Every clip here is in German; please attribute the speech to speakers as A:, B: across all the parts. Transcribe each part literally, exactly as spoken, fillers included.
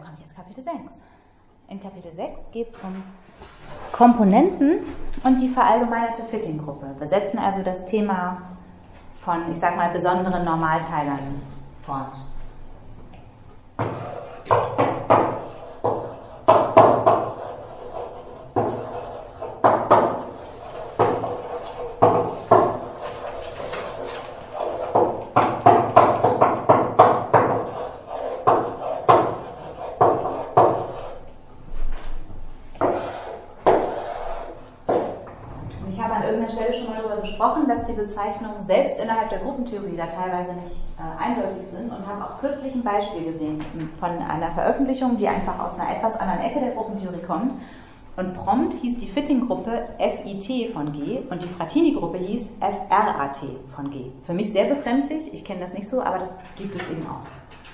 A: Und jetzt Kapitel sechs. In Kapitel sechs geht es um Komponenten und die verallgemeinerte Fitting-Gruppe. Wir setzen also das Thema von, ich sag mal, besonderen Normalteilern fort. Dass die Bezeichnungen selbst innerhalb der Gruppentheorie da teilweise nicht äh, eindeutig sind und haben auch kürzlich ein Beispiel gesehen von einer Veröffentlichung, die einfach aus einer etwas anderen Ecke der Gruppentheorie kommt. Und prompt hieß die Fitting-Gruppe F I T von G und die Frattini-Gruppe hieß F R A T von G. Für mich sehr befremdlich, ich kenne das nicht so, aber das gibt es eben auch.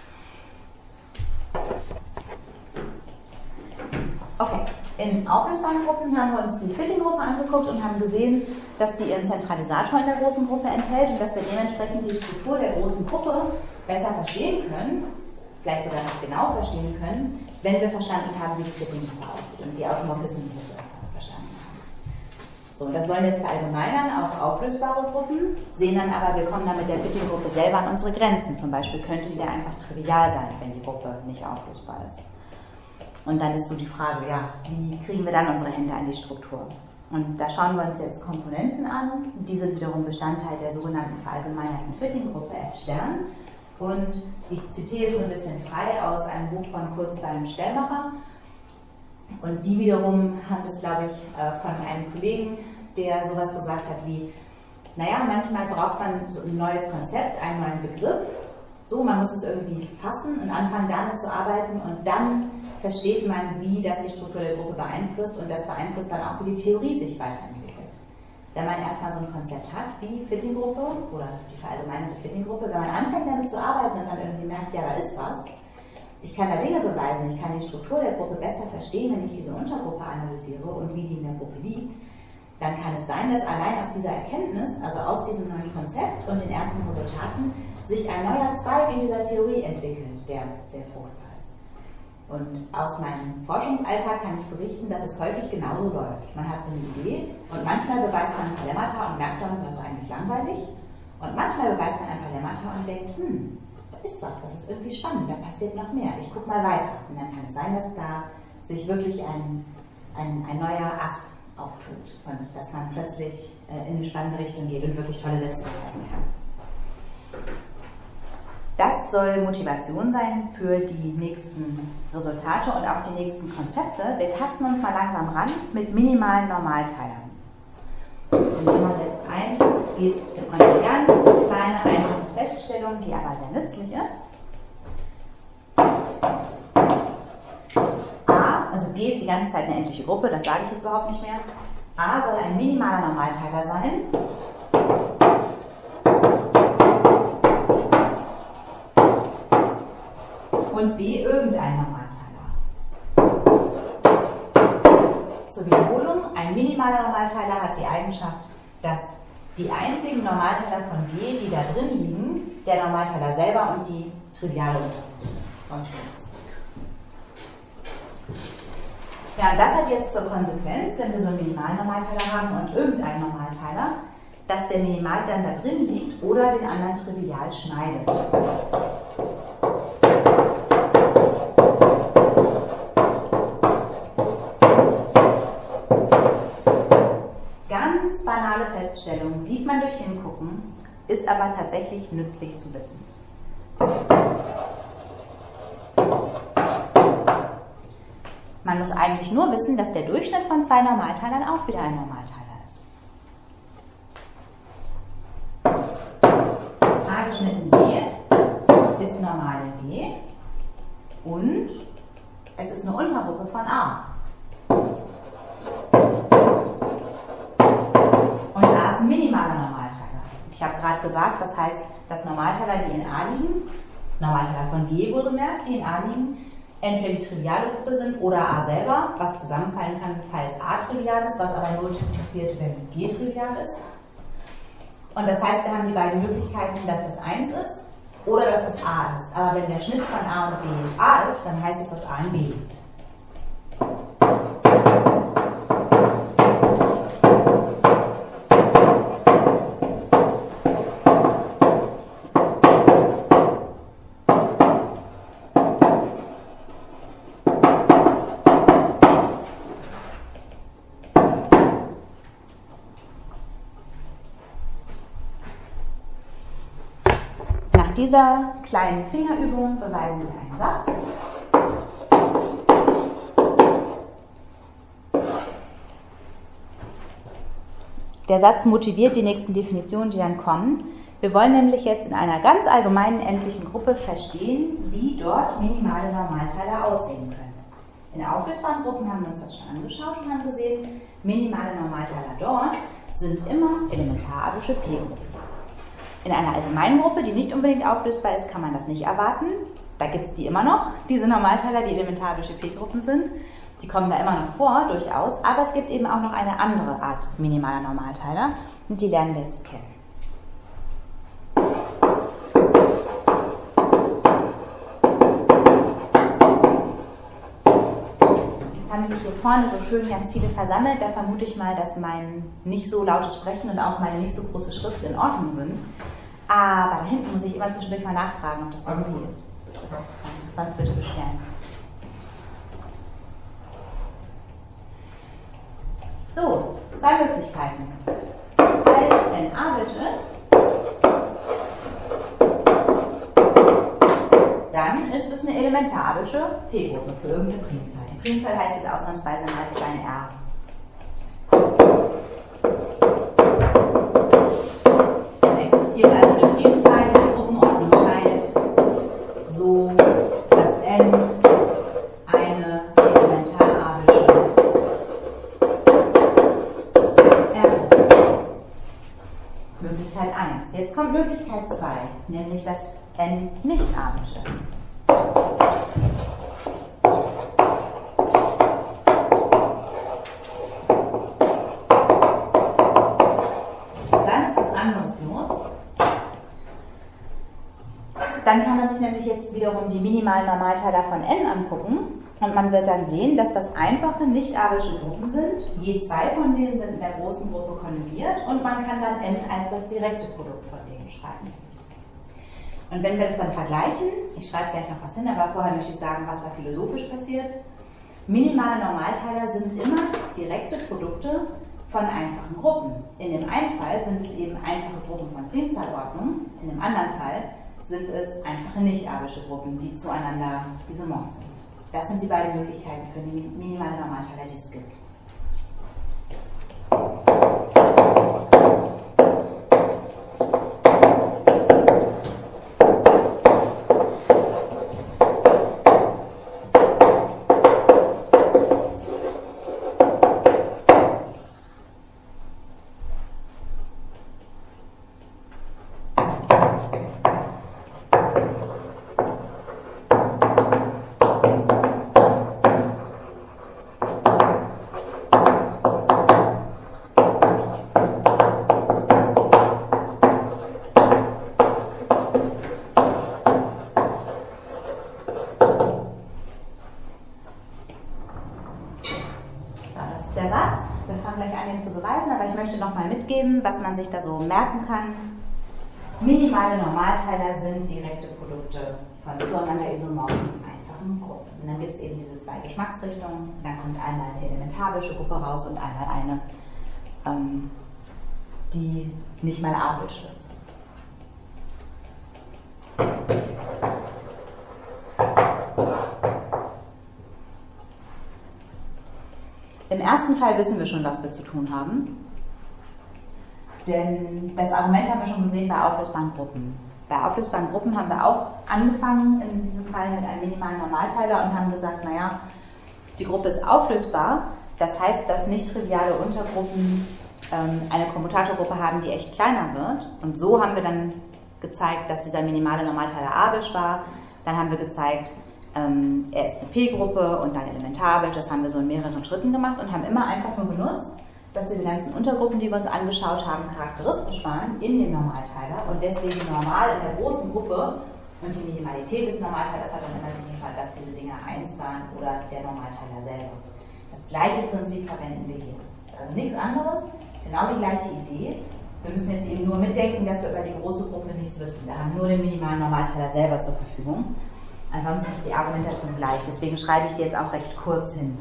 A: Okay, in auflösbaren Gruppen haben wir uns die Fitting-Gruppe angeguckt und haben gesehen, dass die ihren Zentralisator in der großen Gruppe enthält und dass wir dementsprechend die Struktur der großen Gruppe besser verstehen können, vielleicht sogar noch genau verstehen können, wenn wir verstanden haben, wie die Fitting-Gruppe aussieht und die Automorphismen verstanden haben. So, und das wollen wir jetzt verallgemeinern auf auflösbare Gruppen, sehen dann aber, wir kommen dann mit der Fitting-Gruppe selber an unsere Grenzen. Zum Beispiel könnte die da einfach trivial sein, wenn die Gruppe nicht auflösbar ist. Und dann ist so die Frage, ja, wie kriegen wir dann unsere Hände an die Struktur? Und da schauen wir uns jetzt Komponenten an. Die sind wiederum Bestandteil der sogenannten verallgemeinerten Fitting-Gruppe F Stern. Und ich zitiere so ein bisschen frei aus einem Buch von Kurt Stellmacher. Und die wiederum haben das, glaube ich, von einem Kollegen, der sowas gesagt hat wie, naja, manchmal braucht man so ein neues Konzept, einen neuen Begriff. So, man muss es irgendwie fassen und anfangen damit zu arbeiten und dann versteht man, wie das die Struktur der Gruppe beeinflusst und das beeinflusst dann auch, wie die Theorie sich weiterentwickelt. Wenn man erstmal so ein Konzept hat, wie Fitting-Gruppe oder die verallgemeinerte Fitting-Gruppe, wenn man anfängt damit zu arbeiten und dann irgendwie merkt, ja, da ist was, ich kann da Dinge beweisen, ich kann die Struktur der Gruppe besser verstehen, wenn ich diese Untergruppe analysiere und wie die in der Gruppe liegt, dann kann es sein, dass allein aus dieser Erkenntnis, also aus diesem neuen Konzept und den ersten Resultaten, sich ein neuer Zweig in dieser Theorie entwickelt, der sehr fruchtbar ist. Und aus meinem Forschungsalltag kann ich berichten, dass es häufig genauso läuft. Man hat so eine Idee und manchmal beweist man ein paar Lemmata und merkt dann, das ist eigentlich langweilig. Und manchmal beweist man ein paar Lemmata und denkt, hm, da ist was, das ist irgendwie spannend, da passiert noch mehr, ich gucke mal weiter. Und dann kann es sein, dass da sich wirklich ein, ein, ein neuer Ast auftut und dass man plötzlich äh, in eine spannende Richtung geht und wirklich tolle Sätze beweisen kann. Das soll Motivation sein für die nächsten Resultate und auch die nächsten Konzepte. Wir tasten uns mal langsam ran mit minimalen Normalteilern. In Nummer sechs Punkt eins geht es um eine ganz kleine, einfache Feststellung, die aber sehr nützlich ist. A, also G ist die ganze Zeit eine endliche Gruppe, das sage ich jetzt überhaupt nicht mehr. A soll ein minimaler Normalteiler sein. Und B irgendein Normalteiler. Zur Wiederholung, ein minimaler Normalteiler hat die Eigenschaft, dass die einzigen Normalteiler von G, die da drin liegen, der Normalteiler selber und die triviale Untergruppe sind. Sonst nichts. Ja, und das hat jetzt zur Konsequenz, wenn wir so einen minimalen Normalteiler haben und irgendeinen Normalteiler, dass der Minimal dann da drin liegt oder den anderen trivial schneidet. Ganz banale Feststellung, sieht man durch Hingucken, ist aber tatsächlich nützlich zu wissen. Man muss eigentlich nur wissen, dass der Durchschnitt von zwei Normalteilern auch wieder ein Normalteiler ist. A geschnitten B ist normal in G und es ist eine Untergruppe von A. Und A ist ein minimaler Normalteiler. Ich habe gerade gesagt, das heißt, dass Normalteiler, die in A liegen, Normalteiler von G wohlgemerkt, die in A liegen, entweder die triviale Gruppe sind oder A selber, was zusammenfallen kann, falls A trivial ist, was aber nur passiert, wenn G trivial ist. Und das heißt, wir haben die beiden Möglichkeiten, dass das eins ist oder dass das A ist. Aber wenn der Schnitt von A und B A ist, dann heißt es, dass A in B liegt. Nach dieser kleinen Fingerübung beweisen wir einen Satz. Der Satz motiviert die nächsten Definitionen, die dann kommen. Wir wollen nämlich jetzt in einer ganz allgemeinen endlichen Gruppe verstehen, wie dort minimale Normalteiler aussehen können. In auflösbaren Gruppen haben wir uns das schon angeschaut und haben gesehen, minimale Normalteiler dort sind immer elementarabelsche P-Gruppen. In einer allgemeinen Gruppe, die nicht unbedingt auflösbar ist, kann man das nicht erwarten. Da gibt es die immer noch, diese Normalteiler, die elementarabelsche P-Gruppen sind. Die kommen da immer noch vor, durchaus. Aber es gibt eben auch noch eine andere Art minimaler Normalteiler und die lernen wir jetzt kennen. Jetzt haben sich hier vorne so schön ganz viele versammelt. Da vermute ich mal, dass mein nicht so lautes Sprechen und auch meine nicht so große Schrift in Ordnung sind. Aber da hinten muss ich immer zwischendurch mal nachfragen, ob das dann okay ist. Sonst bitte beschweren. So, zwei Möglichkeiten. Falls n abelsch ist, dann ist es eine elementarabelsche P-Gruppe für irgendeine Primzahl. Die Primzahl heißt jetzt ausnahmsweise mal klein r. Dann existiert also eine Primzahl, die die Gruppenordnung teilt, so dass n eine elementarabelsche R-Gruppe ist. Möglichkeit eins. Jetzt kommt Möglichkeit zwei, nämlich dass n nicht abelsch ist. Dann ist was anderes los. Dann kann man sich nämlich jetzt wiederum die minimalen Normalteiler von n angucken und man wird dann sehen, dass das einfache nicht-abelsche Gruppen sind. Je zwei von denen sind in der großen Gruppe konjugiert und man kann dann n als das direkte Produkt von denen schreiben. Und wenn wir das dann vergleichen, ich schreibe gleich noch was hin, aber vorher möchte ich sagen, was da philosophisch passiert. Minimale Normalteiler sind immer direkte Produkte von einfachen Gruppen. In dem einen Fall sind es eben einfache Gruppen von Primzahlordnung, in dem anderen Fall sind es einfache nicht-abelsche Gruppen, die zueinander isomorph sind. Das sind die beiden Möglichkeiten für minimale Normalteiler, die es gibt. Der Satz, wir fangen gleich an, ihn zu beweisen, aber ich möchte noch mal mitgeben, was man sich da so merken kann. Minimale Normalteiler sind direkte Produkte von zueinander isomorphen einfachen Gruppen. Und dann gibt es eben diese zwei Geschmacksrichtungen. Dann kommt einmal eine elementarabelsche Gruppe raus und einmal eine, ähm, die nicht mal abelsch ist. Im ersten Fall wissen wir schon, was wir zu tun haben, denn das Argument haben wir schon gesehen bei auflösbaren Gruppen. Bei auflösbaren Gruppen haben wir auch angefangen, in diesem Fall mit einem minimalen Normalteiler und haben gesagt, naja, die Gruppe ist auflösbar, das heißt, dass nicht triviale Untergruppen ähm, eine Kommutatorgruppe haben, die echt kleiner wird. Und so haben wir dann gezeigt, dass dieser minimale Normalteiler abelsch war. Dann haben wir gezeigt, Ähm, er ist eine P-Gruppe und dann elementarabelsch. Das haben wir so in mehreren Schritten gemacht und haben immer einfach nur benutzt, dass diese ganzen Untergruppen, die wir uns angeschaut haben, charakteristisch waren in dem Normalteiler und deswegen normal in der großen Gruppe Und die Minimalität des Normalteilers hat dann immer geliefert, dass diese Dinge eins waren oder der Normalteiler selber. Das gleiche Prinzip verwenden wir hier. Das ist also nichts anderes, genau die gleiche Idee. Wir müssen jetzt eben nur mitdenken, dass wir über die große Gruppe nichts wissen. Wir haben nur den minimalen Normalteiler selber zur Verfügung. Ansonsten ist die Argumentation gleich. Deswegen schreibe ich die jetzt auch recht kurz hin.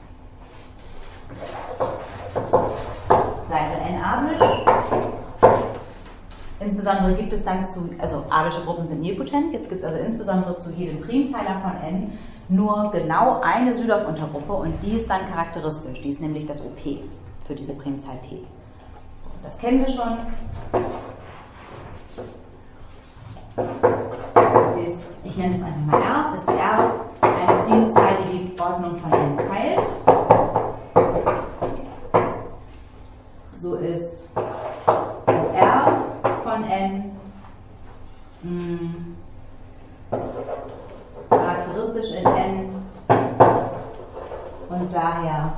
A: Seite n abisch. Insbesondere gibt es dann zu, also abische Gruppen sind nilpotent, jetzt gibt es also insbesondere zu jedem Primteiler von n nur genau eine Südorf-Untergruppe und die ist dann charakteristisch, die ist nämlich das O P für diese Primzahl P. Das kennen wir schon. Ist, ich nenne es einfach mal R, ist R eine Primzahl, die die Ordnung von n teilt. So ist R von n mh, charakteristisch in n und daher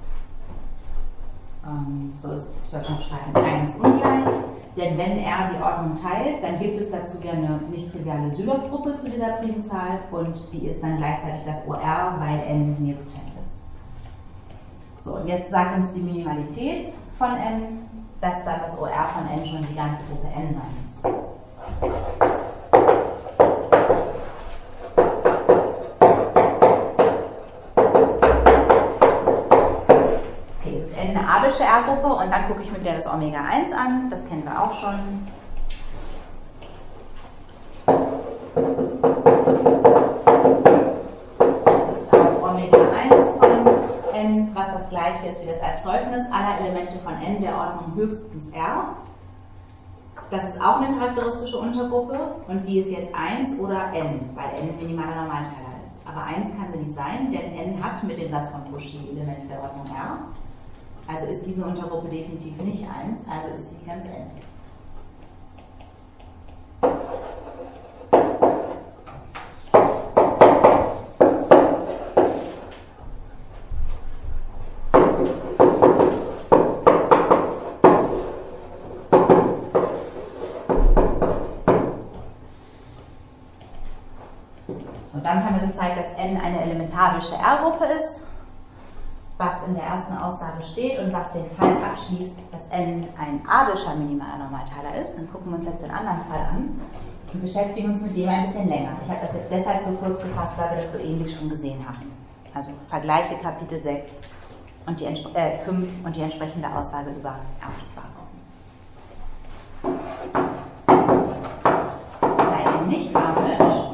A: ähm, so ist, soll man schreiben, eins ungleich. Denn wenn R die Ordnung teilt, dann gibt es dazu ja eine nicht triviale Sylow-Gruppe zu dieser Primzahl und die ist dann gleichzeitig das O R, weil n nilpotent ist. So, und jetzt sagt uns die Minimalität von n, dass dann das O R von n schon die ganze Gruppe n sein muss. Okay, jetzt ist n eine abische R-Gruppe und dann gucke ich mir wieder das Omega eins an, das kennen wir auch schon. Das ist auch Omega eins von n, was das gleiche ist wie das Erzeugnis aller Elemente von n der Ordnung höchstens R. Das ist auch eine charakteristische Untergruppe und die ist jetzt eins oder n, weil n ein minimaler Normalteiler ist. Aber eins kann sie nicht sein, denn n hat mit dem Satz von Cauchy Elemente der Ordnung R. Also ist diese Untergruppe definitiv nicht eins, also ist sie ganz n. So, dann haben wir gezeigt, dass n eine elementarische R-Gruppe ist, was in der ersten Aussage steht und was den Fall abschließt, dass n ein adischer minimaler Normalteiler ist. Dann gucken wir uns jetzt den anderen Fall an und beschäftigen uns mit dem ein bisschen länger. Ich habe das jetzt deshalb so kurz gefasst, weil wir das so ähnlich schon gesehen haben. Also vergleiche Kapitel sechs und die, äh, fünf und die entsprechende Aussage über auflösbare Gruppen. Sei n nicht abisch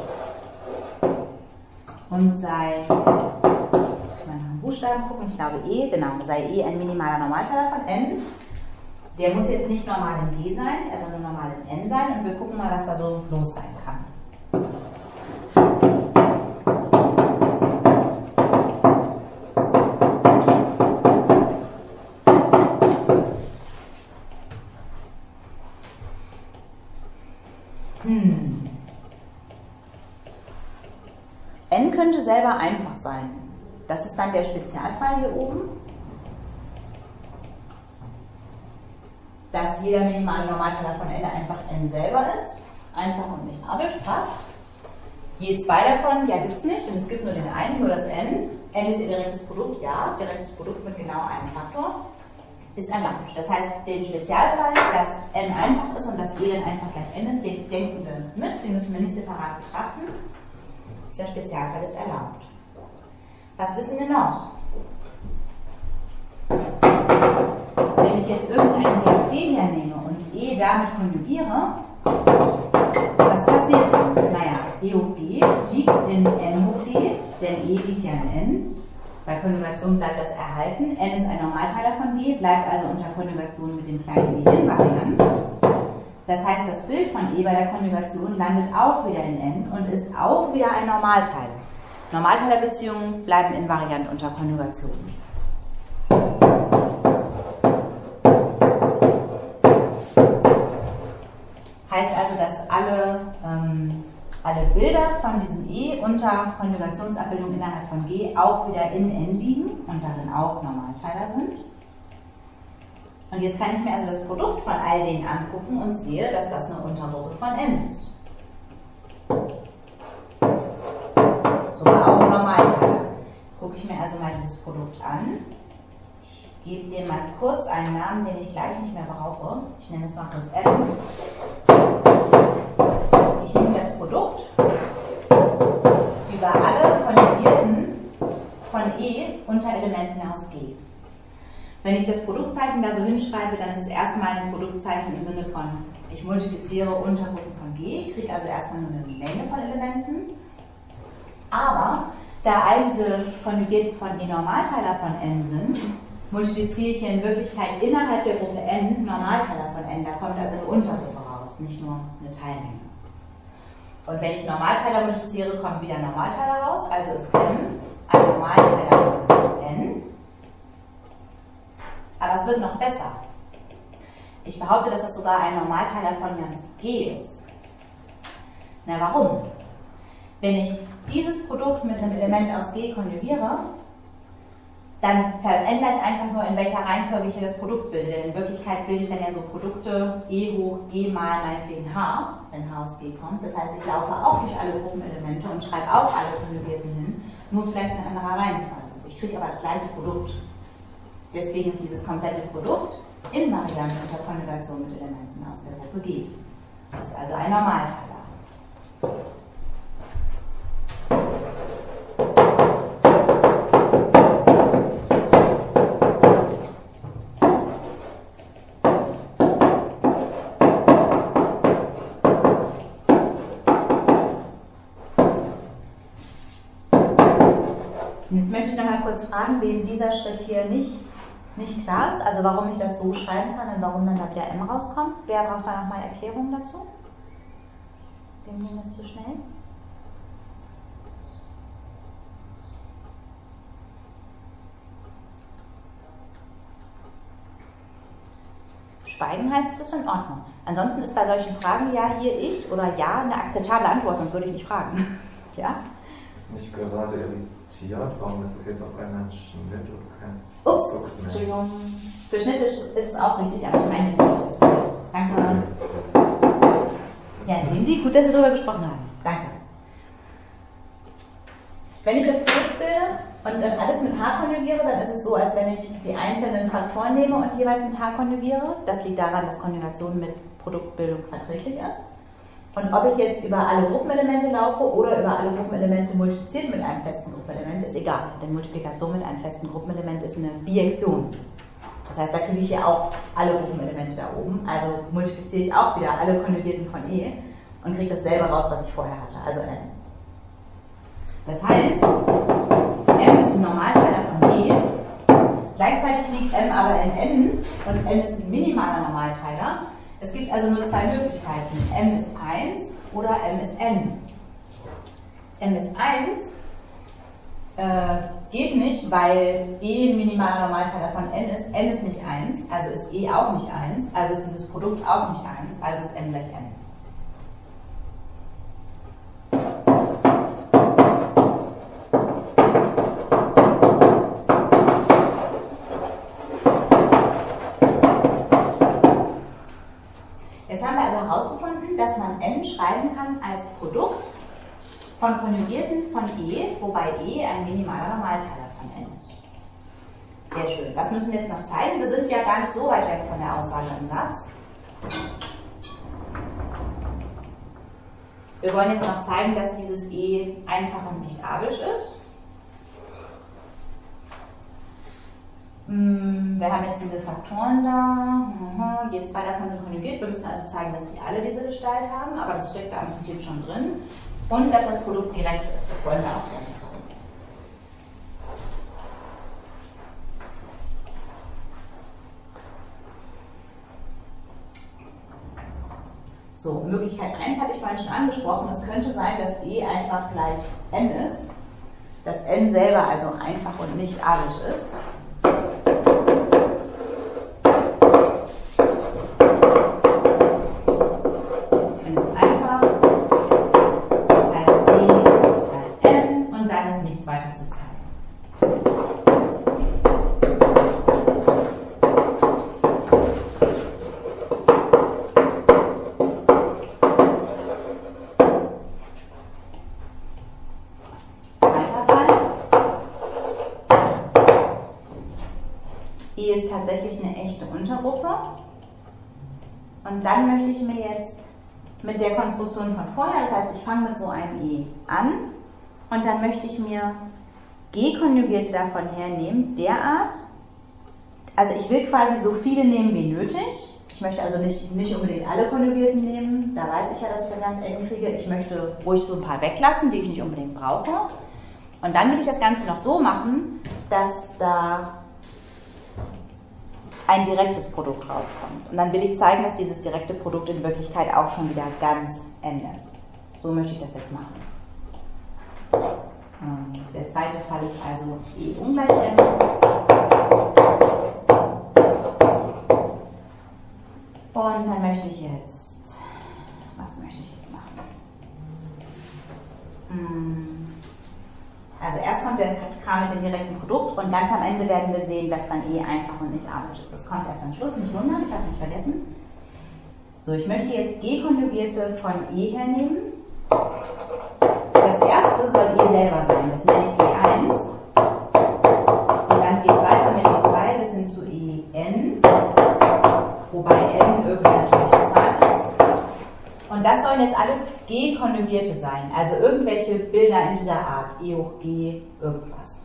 A: und sei, ich mal nach dem Buchstaben gucken, ich glaube E, genau, sei E ein minimaler Normalteiler von n. Der muss jetzt nicht normal in G sein, er soll nur normal in n sein und wir gucken mal, was da so los sein kann. Hm. N könnte selber einfach sein. Das ist dann der Spezialfall hier oben, dass jeder minimale Normalteiler von n einfach n selber ist. Einfach und nicht abisch, passt. Je zwei davon, ja, gibt es nicht, denn es gibt nur den einen, nur das n. N ist ihr direktes Produkt, ja, direktes Produkt mit genau einem Faktor, ist erlaubt. Das heißt, den Spezialfall, dass n einfach ist und dass e dann einfach gleich n ist, den denken wir mit, den müssen wir nicht separat betrachten. Dieser Spezialfall ist erlaubt. Was wissen wir noch? Wenn ich jetzt irgendeinen P S G hernehme und E damit konjugiere, was passiert dann? Naja, E hoch G liegt in n hoch G, denn E liegt ja in n. Bei Konjugation bleibt das erhalten. N ist ein Normalteiler von G, bleibt also unter Konjugation mit dem kleinen e invariant. Das heißt, das Bild von E bei der Konjugation landet auch wieder in n und ist auch wieder ein Normalteiler. Normalteilerbeziehungen bleiben invariant unter Konjugation. Heißt also, dass alle, ähm, alle Bilder von diesem E unter Konjugationsabbildung innerhalb von G auch wieder in n liegen und darin auch Normalteiler sind. Und jetzt kann ich mir also das Produkt von all denen angucken und sehe, dass das eine Untergruppe von n ist. Sogar auch ein Normalteiler. Jetzt gucke ich mir also mal dieses Produkt an. Ich gebe dem mal kurz einen Namen, den ich gleich nicht mehr brauche. Ich nenne es mal kurz M. Ich nehme das Produkt über alle Konjugierten von E unter Elementen aus G. Wenn ich das Produktzeichen da so hinschreibe, dann ist es erstmal ein Produktzeichen im Sinne von, ich multipliziere Untergruppen von G, kriege also erstmal nur eine Menge von Elementen. Aber da all diese Konjugierten von E Normalteiler von N sind, multipliziere ich hier in Wirklichkeit innerhalb der Gruppe N Normalteiler von N. Da kommt also eine Untergruppe raus, nicht nur eine Teilmenge. Und wenn ich Normalteiler multipliziere, kommen wieder Normalteiler raus, also ist M ein Normalteiler von N. Aber es wird noch besser. Ich behaupte, dass das sogar ein Normalteiler von ganz G ist. Na, warum? Wenn ich dieses Produkt mit einem Element aus G konjugiere, dann verändere ich einfach nur, in welcher Reihenfolge ich hier das Produkt bilde. Denn in Wirklichkeit bilde ich dann ja so Produkte E hoch G mal meinetwegen H, wenn H aus G kommt. Das heißt, ich laufe auch durch alle Gruppenelemente und schreibe auch alle Konjugierten hin, nur vielleicht in anderer Reihenfolge. Ich kriege aber das gleiche Produkt. Deswegen ist dieses komplette Produkt invariant unter Konjugation mit Elementen aus der Gruppe G. Das ist also ein Normalteiler. Jetzt möchte ich noch mal kurz fragen, wem dieser Schritt hier nicht, nicht klar ist, also warum ich das so schreiben kann und warum dann da wieder M rauskommt. Wer braucht da noch mal Erklärungen dazu? Wem ging das zu schnell? Schweigen heißt, es ist in Ordnung. Ansonsten ist bei solchen Fragen ja hier ich oder ja eine akzeptable Antwort, sonst würde ich nicht fragen. Ja?
B: Ist nicht gerade irritiert? Warum ist das jetzt auf einmal ein Schnitt und kein
A: Ups,
B: Produkt mehr?
A: Entschuldigung. Für Schnitte ist es auch richtig, aber ich meine jetzt nicht das Produkt. Danke. Ja, sehen Sie, gut, dass wir darüber gesprochen haben. Danke. Wenn ich das Produkt bilde und dann alles mit H konjugiere, dann ist es so, als wenn ich die einzelnen Faktoren nehme und jeweils mit H konjugiere. Das liegt daran, dass Konjugation mit Produktbildung verträglich ist. Und ob ich jetzt über alle Gruppenelemente laufe oder über alle Gruppenelemente multipliziert mit einem festen Gruppenelement, ist egal. Denn Multiplikation mit einem festen Gruppenelement ist eine Bijektion. Das heißt, da kriege ich hier auch alle Gruppenelemente da oben. Also multipliziere ich auch wieder alle Konjugierten von E und kriege dasselbe raus, was ich vorher hatte, also M. Das heißt, M ist ein Normalteiler von G. Gleichzeitig liegt M aber in N und N ist ein minimaler Normalteiler. Es gibt also nur zwei Möglichkeiten. M ist eins oder M ist N. M ist eins äh, geht nicht, weil E ein minimaler Normalteiler von N ist. N ist nicht eins, also ist E auch nicht eins, also ist dieses Produkt auch nicht eins, also ist M gleich N. Jetzt haben wir also herausgefunden, dass man N schreiben kann als Produkt von Konjugierten von E, wobei E ein minimaler Normalteiler von N ist. Sehr schön. Was müssen wir jetzt noch zeigen? Wir sind ja gar nicht so weit weg von der Aussage im Satz. Wir wollen jetzt noch zeigen, dass dieses E einfach und nicht abisch ist. Wir haben jetzt diese Faktoren da, je zwei davon sind konjugiert. Wir müssen also zeigen, dass die alle diese Gestalt haben, aber das steckt da im Prinzip schon drin. Und dass das Produkt direkt ist, das wollen wir auch gleich wissen. So, Möglichkeit eins hatte ich vorhin schon angesprochen. Es könnte sein, dass E einfach gleich N ist, dass N selber also einfach und nicht abisch ist. E ist tatsächlich eine echte Untergruppe. Und dann möchte ich mir jetzt mit der Konstruktion von vorher, das heißt, ich fange mit so einem E an und dann möchte ich mir G-Konjugierte davon hernehmen, derart, also ich will quasi so viele nehmen wie nötig. Ich möchte also nicht, nicht unbedingt alle Konjugierten nehmen, da weiß ich ja, dass ich dann ganz eng kriege. Ich möchte ruhig so ein paar weglassen, die ich nicht unbedingt brauche. Und dann will ich das Ganze noch so machen, dass da ein direktes Produkt rauskommt. Und dann will ich zeigen, dass dieses direkte Produkt in Wirklichkeit auch schon wieder ganz n ist. So möchte ich das jetzt machen. Der zweite Fall ist also E ungleich n. Und dann möchte ich jetzt, was möchte ich jetzt machen? Also erst kommt der Kram mit dem direkten Produkt und ganz am Ende werden wir sehen, dass dann E einfach und nicht arisch ist. Das kommt erst am Schluss, nicht wundern, ich habe es nicht vergessen. So, ich möchte jetzt G-Konjugierte von E hernehmen. Das erste soll E selber sein, das nenne ich G eins. Und dann geht es weiter mit E zwei bis hin zu E n. Wobei n irgendeine natürliche Zahl ist. Und das sollen jetzt alles G-Konjugierte sein, also irgendwelche Bilder in dieser Art, E hoch G, irgendwas.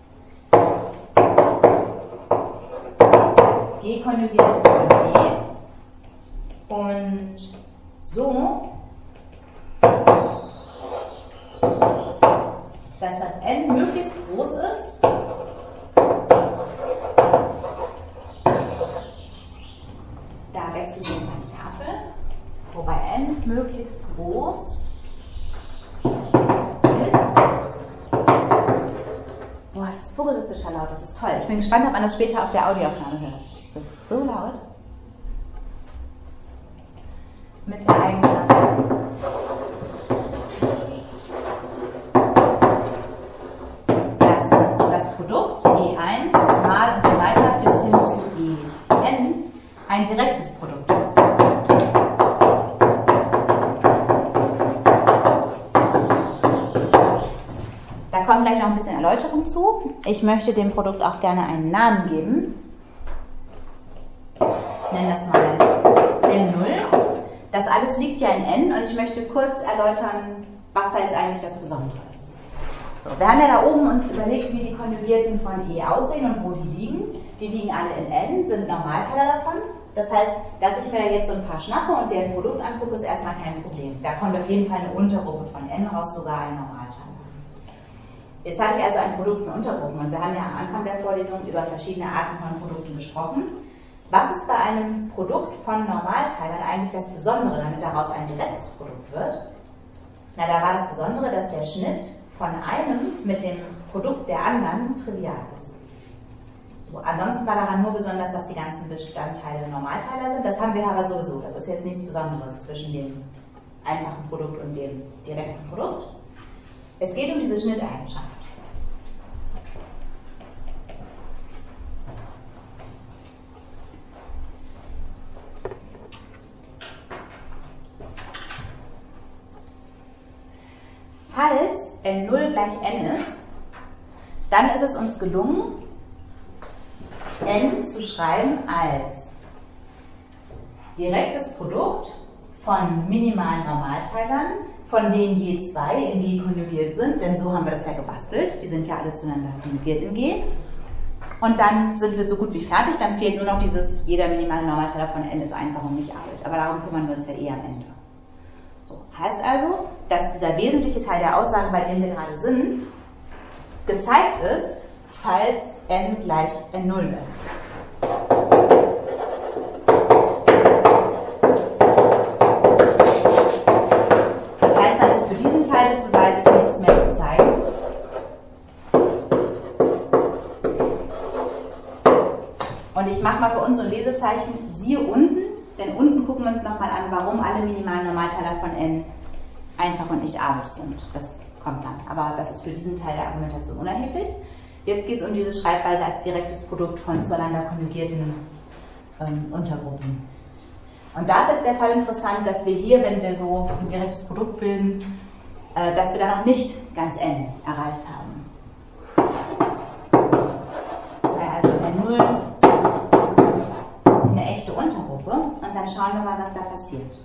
A: G-Konjugierte von E. Und so, dass das n möglichst groß ist. Da wechsle ich jetzt mal die Tafel. Wobei n möglichst groß ist. Boah, es ist vogelsitzischer laut, das ist toll. Ich bin gespannt, ob man das später auf der Audioaufnahme hört. Es ist so laut. Mit der Eigenschaft. Dass das Produkt E eins mal und so weiter bis hin zu E n ein direktes Produkt ist. Da kommt gleich noch ein bisschen Erläuterung zu. Ich möchte dem Produkt auch gerne einen Namen geben. Ich nenne das mal n null. Das alles liegt ja in n und ich möchte kurz erläutern, was da jetzt eigentlich das Besondere ist. So, wir haben ja da oben uns überlegt, wie die Konjugierten von E aussehen und wo die liegen. Die liegen alle in n, sind Normalteiler davon. Das heißt, dass ich mir da jetzt so ein paar schnappe und deren Produkt angucke, ist erstmal kein Problem. Da kommt auf jeden Fall eine Untergruppe von n raus, sogar ein Normalteiler. Jetzt habe ich also ein Produkt von Untergruppen und wir haben ja am Anfang der Vorlesung über verschiedene Arten von Produkten gesprochen. Was ist bei einem Produkt von Normalteilern eigentlich das Besondere, damit daraus ein direktes Produkt wird? Na, da war das Besondere, dass der Schnitt von einem mit dem Produkt der anderen trivial ist. So, ansonsten war daran nur besonders, dass die ganzen Bestandteile Normalteiler sind. Das haben wir aber sowieso. Das ist jetzt nichts Besonderes zwischen dem einfachen Produkt und dem direkten Produkt. Es geht um diese Schnitteigenschaft. Falls n null gleich n ist, dann ist es uns gelungen, n zu schreiben als direktes Produkt von minimalen Normalteilern, von denen je zwei in G konjugiert sind, denn so haben wir das ja gebastelt, die sind ja alle zueinander konjugiert in G. Und dann sind wir so gut wie fertig, dann fehlt nur noch dieses, jeder minimale Normalteiler von n ist einfach und nicht alt, aber darum kümmern wir uns ja eh am Ende. So, heißt also, dass dieser wesentliche Teil der Aussage, bei dem wir gerade sind, gezeigt ist, falls n gleich n null ist. Das heißt, dann ist für diesen Teil des Beweises nichts mehr zu zeigen. Und ich mache mal für uns so ein Lesezeichen, siehe unten, denn unten gucken wir uns nochmal an, warum alle minimalen Normalteiler von n einfach und nicht arisch sind. Das kommt dann, aber das ist für diesen Teil der Argumentation unerheblich. Jetzt geht es um diese Schreibweise als direktes Produkt von zueinander konjugierten ähm, Untergruppen. Und da ist jetzt der Fall interessant, dass wir hier, wenn wir so ein direktes Produkt bilden, äh, dass wir da noch nicht ganz n erreicht haben. Das sei also n null Gruppe und dann schauen wir mal, was da passiert.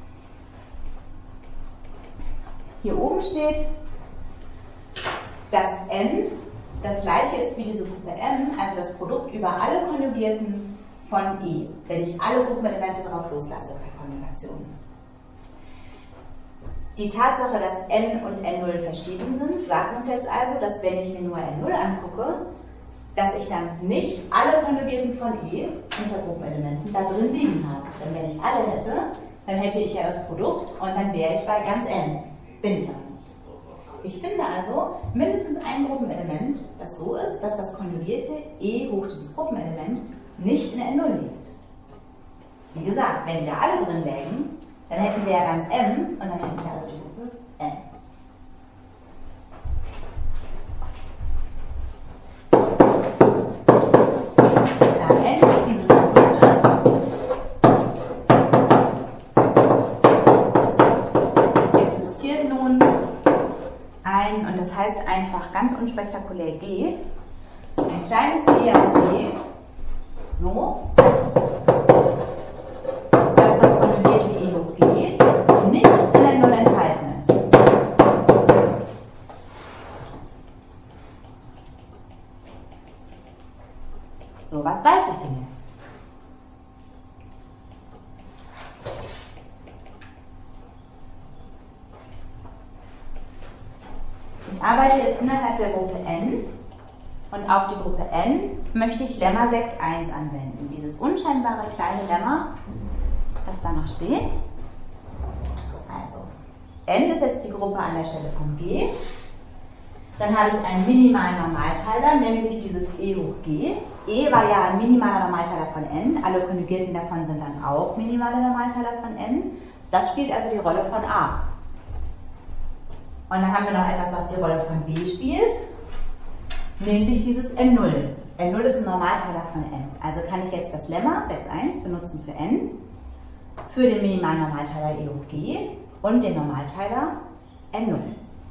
A: Hier oben steht, dass N das gleiche ist wie diese Gruppe M, also das Produkt über alle Konjugierten von E, wenn ich alle Gruppenelemente darauf loslasse bei Konjugationen. Die Tatsache, dass N und N null verschieden sind, sagt uns jetzt also, dass wenn ich mir nur N null angucke, dass ich dann nicht alle Konjugierten von E unter Gruppenelementen da drin liegen habe. Denn wenn ich alle hätte, dann hätte ich ja das Produkt und dann wäre ich bei ganz N. Bin ich aber nicht. Ich finde also mindestens ein Gruppenelement, das so ist, dass das konjugierte E hoch dieses Gruppenelement nicht in N null liegt. Wie gesagt, wenn die da alle drin lägen, dann hätten wir ja ganz M und dann hätten wir also die Gruppe N. Da N dieses Produkt ist, existiert nun ein, und das heißt einfach ganz unspektakulär G, ein kleines G aus G, so, dass das konjugierte E hoch G nicht in der Null enthalten ist. So, was weiß ich denn jetzt? Ich arbeite jetzt innerhalb der Gruppe N und auf die Gruppe N möchte ich Lemma sechs Punkt eins anwenden. Dieses unscheinbare kleine Lemma, das da noch steht. Also, N ist jetzt die Gruppe an der Stelle von G. Dann habe ich einen minimalen Normalteiler, nämlich dieses E hoch G. E war ja ein minimaler Normalteiler von N. Alle Konjugierten davon sind dann auch minimale Normalteiler von N. Das spielt also die Rolle von A. Und dann haben wir noch etwas, was die Rolle von B spielt, nämlich dieses N null. N null ist ein Normalteiler von N. Also kann ich jetzt das Lemma sechs Punkt eins benutzen für N, für den minimalen Normalteiler E hoch G und den Normalteiler N null.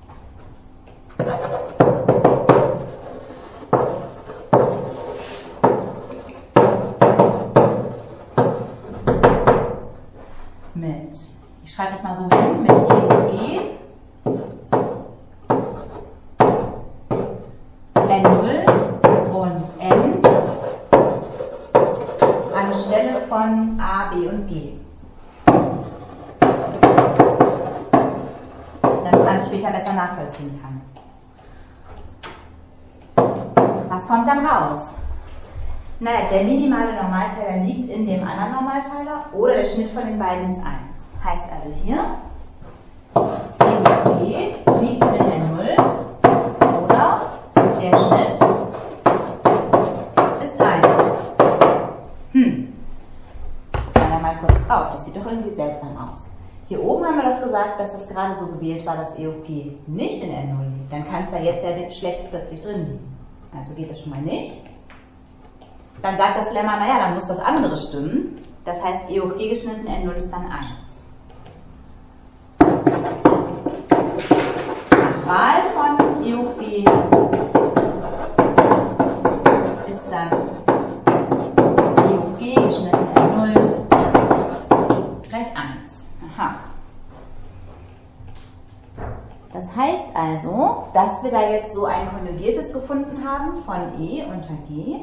A: Mit, ich schreibe das mal so hin, mit E hoch G, N null und N anstelle von A, B und G. Damit man es später besser nachvollziehen kann. Was kommt dann raus? Naja, der minimale Normalteiler liegt in dem anderen Normalteiler oder der Schnitt von den beiden ist eins. Heißt also hier, E hoch G liegt in N null oder der Schnitt ist eins. Hm. Schauen wir mal kurz drauf. Das sieht doch irgendwie seltsam aus. Hier oben haben wir doch gesagt, dass das gerade so gewählt war, dass E hoch G nicht in N null liegt. Dann kann es da jetzt ja schlecht plötzlich drin liegen. Also geht das schon mal nicht. Dann sagt das Lemma, naja, dann muss das andere stimmen. Das heißt, E hoch G geschnitten N null ist dann eins. Die Wahl von E hoch G ist dann E hoch G geschnitten N null gleich eins. Aha. Das heißt also, dass wir da jetzt so ein konjugiertes gefunden haben von E unter G,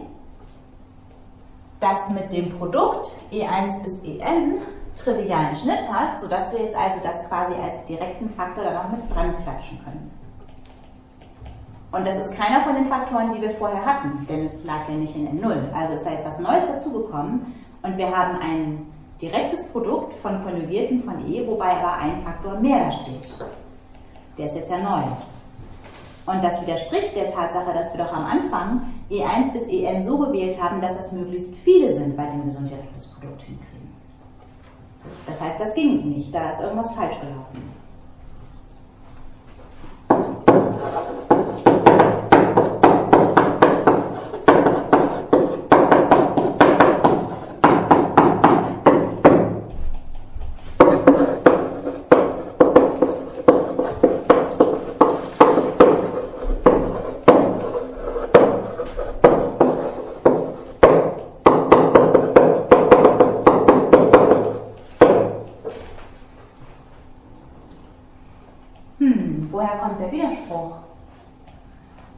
A: das mit dem Produkt E eins bis E n trivialen Schnitt hat, sodass wir jetzt also das quasi als direkten Faktor da noch mit dran klatschen können. Und das ist keiner von den Faktoren, die wir vorher hatten, denn es lag ja nicht in N null. Also ist da jetzt was Neues dazugekommen und wir haben ein direktes Produkt von Konjugierten von E, wobei aber ein Faktor mehr da steht. Der ist jetzt ja neu. Und das widerspricht der Tatsache, dass wir doch am Anfang E eins bis E n so gewählt haben, dass das möglichst viele sind, bei denen wir so ein direktes Produkt hinkriegen. Das heißt, das ging nicht, da ist irgendwas falsch gelaufen.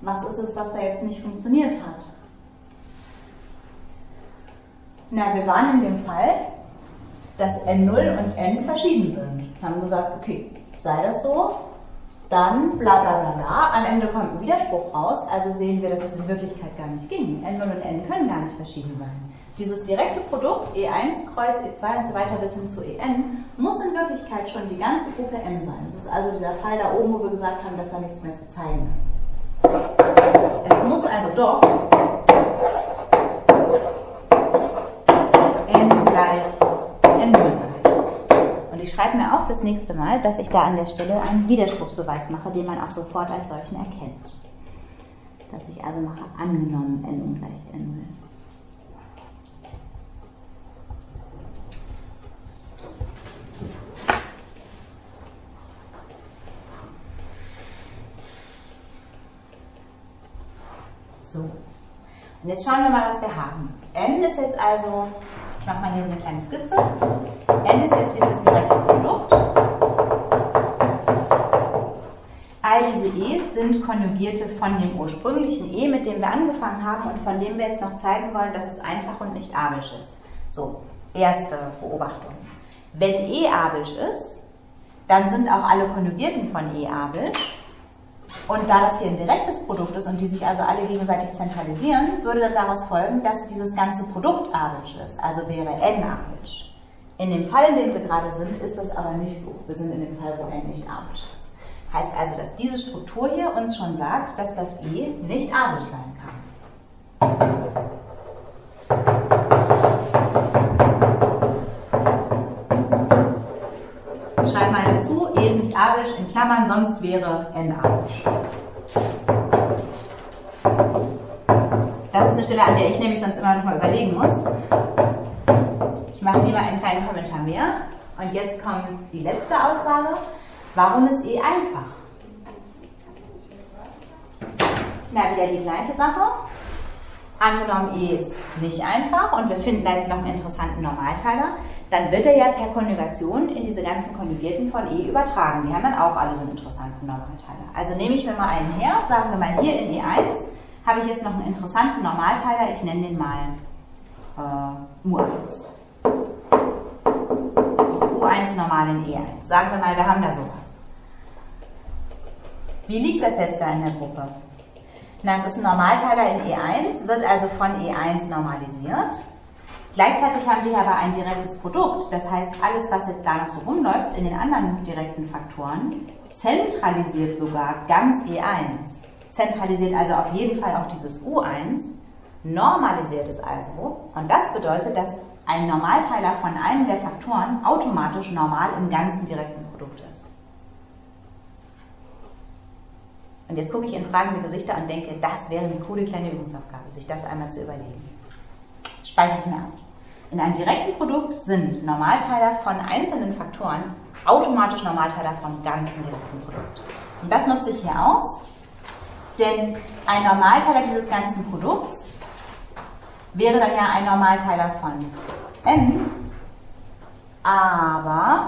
A: Was ist es, was da jetzt nicht funktioniert hat? Na, wir waren in dem Fall, dass N null und N verschieden sind. Wir haben gesagt, okay, sei das so, dann bla bla bla bla. Am Ende kommt ein Widerspruch raus, also sehen wir, dass es in Wirklichkeit gar nicht ging. N null und N können gar nicht verschieden sein. Dieses direkte Produkt E eins, Kreuz, E zwei und so weiter bis hin zu En muss in Wirklichkeit schon die ganze Gruppe M sein. Das ist also dieser Fall da oben, wo wir gesagt haben, dass da nichts mehr zu zeigen ist. Es muss also doch N gleich N null sein. Und ich schreibe mir auf fürs nächste Mal, dass ich da an der Stelle einen Widerspruchsbeweis mache, den man auch sofort als solchen erkennt. Dass ich also mache, angenommen N ungleich N null. So, und jetzt schauen wir mal, was wir haben. N ist jetzt also, ich mache mal hier so eine kleine Skizze, N ist jetzt dieses direkte Produkt. All diese E's sind Konjugierte von dem ursprünglichen E, mit dem wir angefangen haben und von dem wir jetzt noch zeigen wollen, dass es einfach und nicht abisch ist. So, erste Beobachtung. Wenn E abisch ist, dann sind auch alle Konjugierten von E abisch. Und da das hier ein direktes Produkt ist und die sich also alle gegenseitig zentralisieren, würde dann daraus folgen, dass dieses ganze Produkt abisch ist, also wäre N abisch. In dem Fall, in dem wir gerade sind, ist das aber nicht so. Wir sind in dem Fall, wo N nicht abisch ist. Heißt also, dass diese Struktur hier uns schon sagt, dass das E nicht abisch sein kann. Schreib mal dazu, E ist nicht abisch, in Klammern, sonst wäre N abisch. Das ist eine Stelle, an der ich nämlich sonst immer noch mal überlegen muss. Ich mache lieber einen kleinen Kommentar mehr. Und jetzt kommt die letzte Aussage. Warum ist E einfach? Na, wieder die gleiche Sache. Angenommen, E ist nicht einfach und wir finden da jetzt noch einen interessanten Normalteiler, dann wird er ja per Konjugation in diese ganzen Konjugierten von E übertragen. Die haben dann auch alle so einen interessanten Normalteiler. Also nehme ich mir mal einen her, sagen wir mal hier in E eins habe ich jetzt noch einen interessanten Normalteiler, ich nenne den mal äh, U eins. So, U eins normal in E eins. Sagen wir mal, wir haben da sowas. Wie liegt das jetzt da in der Gruppe? Na, es ist ein Normalteiler in E eins, wird also von E eins normalisiert. Gleichzeitig haben wir aber ein direktes Produkt, das heißt, alles, was jetzt da noch so rumläuft, in den anderen direkten Faktoren, zentralisiert sogar ganz E eins. Zentralisiert also auf jeden Fall auch dieses U eins, normalisiert es also. Und das bedeutet, dass ein Normalteiler von einem der Faktoren automatisch normal im ganzen direkten Produkt ist. Und jetzt gucke ich in fragende Gesichter und denke, das wäre eine coole kleine Übungsaufgabe, sich das einmal zu überlegen. Speichere ich mir ab. In einem direkten Produkt sind Normalteiler von einzelnen Faktoren automatisch Normalteiler vom ganzen direkten Produkt. Und das nutze ich hier aus, denn ein Normalteiler dieses ganzen Produkts wäre dann ja ein Normalteiler von N, aber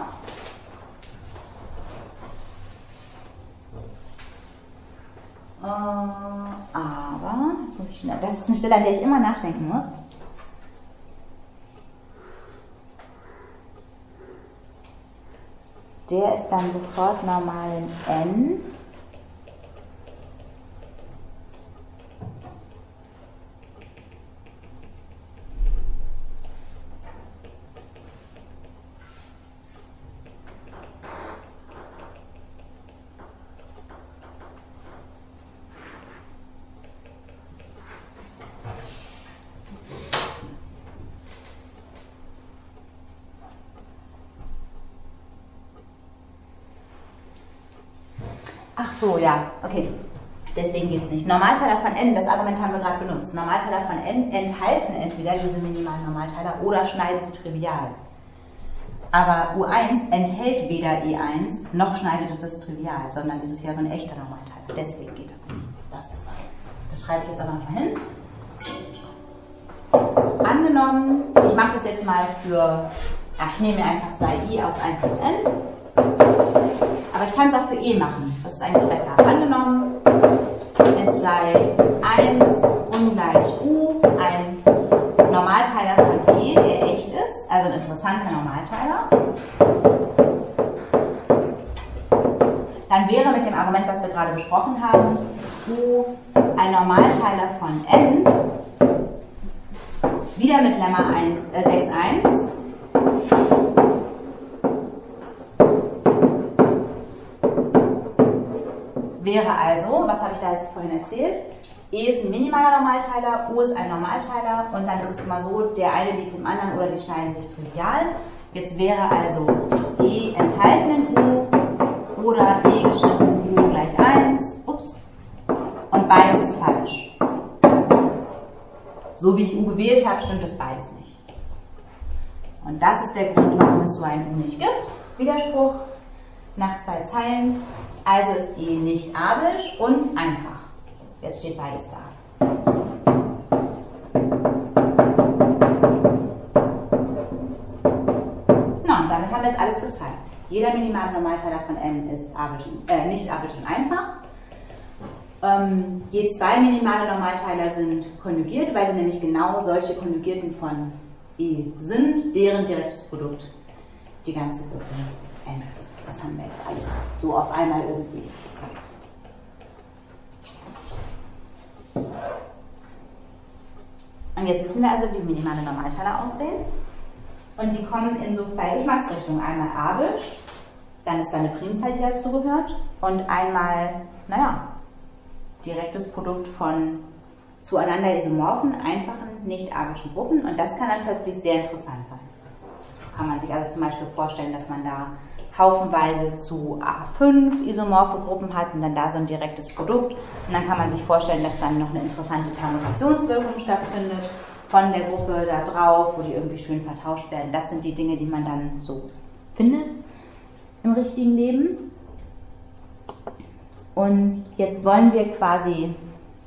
A: äh, aber, jetzt muss ich, das ist eine Stelle, an der ich immer nachdenken muss. Der ist dann sofort normal in N. Ach so, ja, okay. Deswegen geht es nicht. Normalteiler von N, das Argument haben wir gerade benutzt. Normalteiler von N enthalten entweder diese minimalen Normalteiler oder schneiden sie trivial. Aber U eins enthält weder E eins noch schneidet es es trivial, sondern es ist ja so ein echter Normalteiler. Deswegen geht das nicht. Das ist das schreibe ich jetzt aber noch mal hin. Angenommen, ich mache das jetzt mal für, ach, ich nehme mir einfach sei I aus eins bis N. Aber ich kann es auch für E machen. Das ist eigentlich besser. Angenommen, es sei eins ungleich U, ein Normalteiler von E, der echt ist, also ein interessanter Normalteiler, dann wäre mit dem Argument, was wir gerade besprochen haben, U ein Normalteiler von N, wieder mit Lemma eins, äh, sechs eins, wäre also, was habe ich da jetzt vorhin erzählt? E ist ein minimaler Normalteiler, U ist ein Normalteiler und dann ist es immer so, der eine liegt im anderen oder die schneiden sich trivial. Jetzt wäre also E enthalten in U oder E geschnitten U gleich eins, ups, und beides ist falsch. So wie ich U gewählt habe, stimmt es beides nicht. Und das ist der Grund, warum es so ein U nicht gibt. Widerspruch nach zwei Zeilen. Also ist E nicht abisch und einfach. Jetzt steht beides da. Na, und damit haben wir jetzt alles gezeigt. Jeder minimale Normalteiler von N ist abisch, äh, nicht abisch und einfach. Ähm, je zwei minimale Normalteiler sind konjugiert, weil sie nämlich genau solche Konjugierten von E sind, deren direktes Produkt die ganze Gruppe N ist. Das haben wir jetzt alles so auf einmal irgendwie gezeigt. Und jetzt wissen wir also, wie minimale Normalteiler aussehen. Und die kommen in so zwei Geschmacksrichtungen. Einmal abisch, dann ist da eine Primzahl, die dazugehört, und einmal, naja, direktes Produkt von zueinander isomorphen, einfachen, nicht abischen Gruppen. Und das kann dann plötzlich sehr interessant sein. Kann man sich also zum Beispiel vorstellen, dass man da haufenweise zu A fünf isomorphe Gruppen hat und dann da so ein direktes Produkt. Und dann kann man sich vorstellen, dass dann noch eine interessante Permutationswirkung stattfindet von der Gruppe da drauf, wo die irgendwie schön vertauscht werden. Das sind die Dinge, die man dann so findet im richtigen Leben. Und jetzt wollen wir quasi,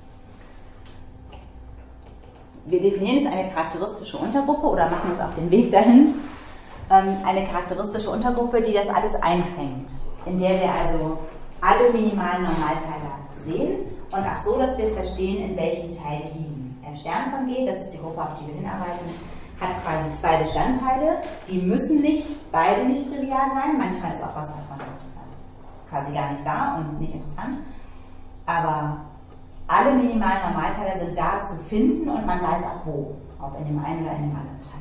A: wir definieren jetzt eine charakteristische Untergruppe oder machen uns auf den Weg dahin, eine charakteristische Untergruppe, die das alles einfängt, in der wir also alle minimalen Normalteiler sehen und auch so, dass wir verstehen, in welchem Teil die liegen. F Stern von G, das ist die Gruppe, auf die wir hinarbeiten, hat quasi zwei Bestandteile, die müssen nicht, beide nicht trivial sein, manchmal ist auch was davon quasi gar nicht da und nicht interessant, aber alle minimalen Normalteiler sind da zu finden und man weiß auch wo, ob in dem einen oder in dem anderen Teil.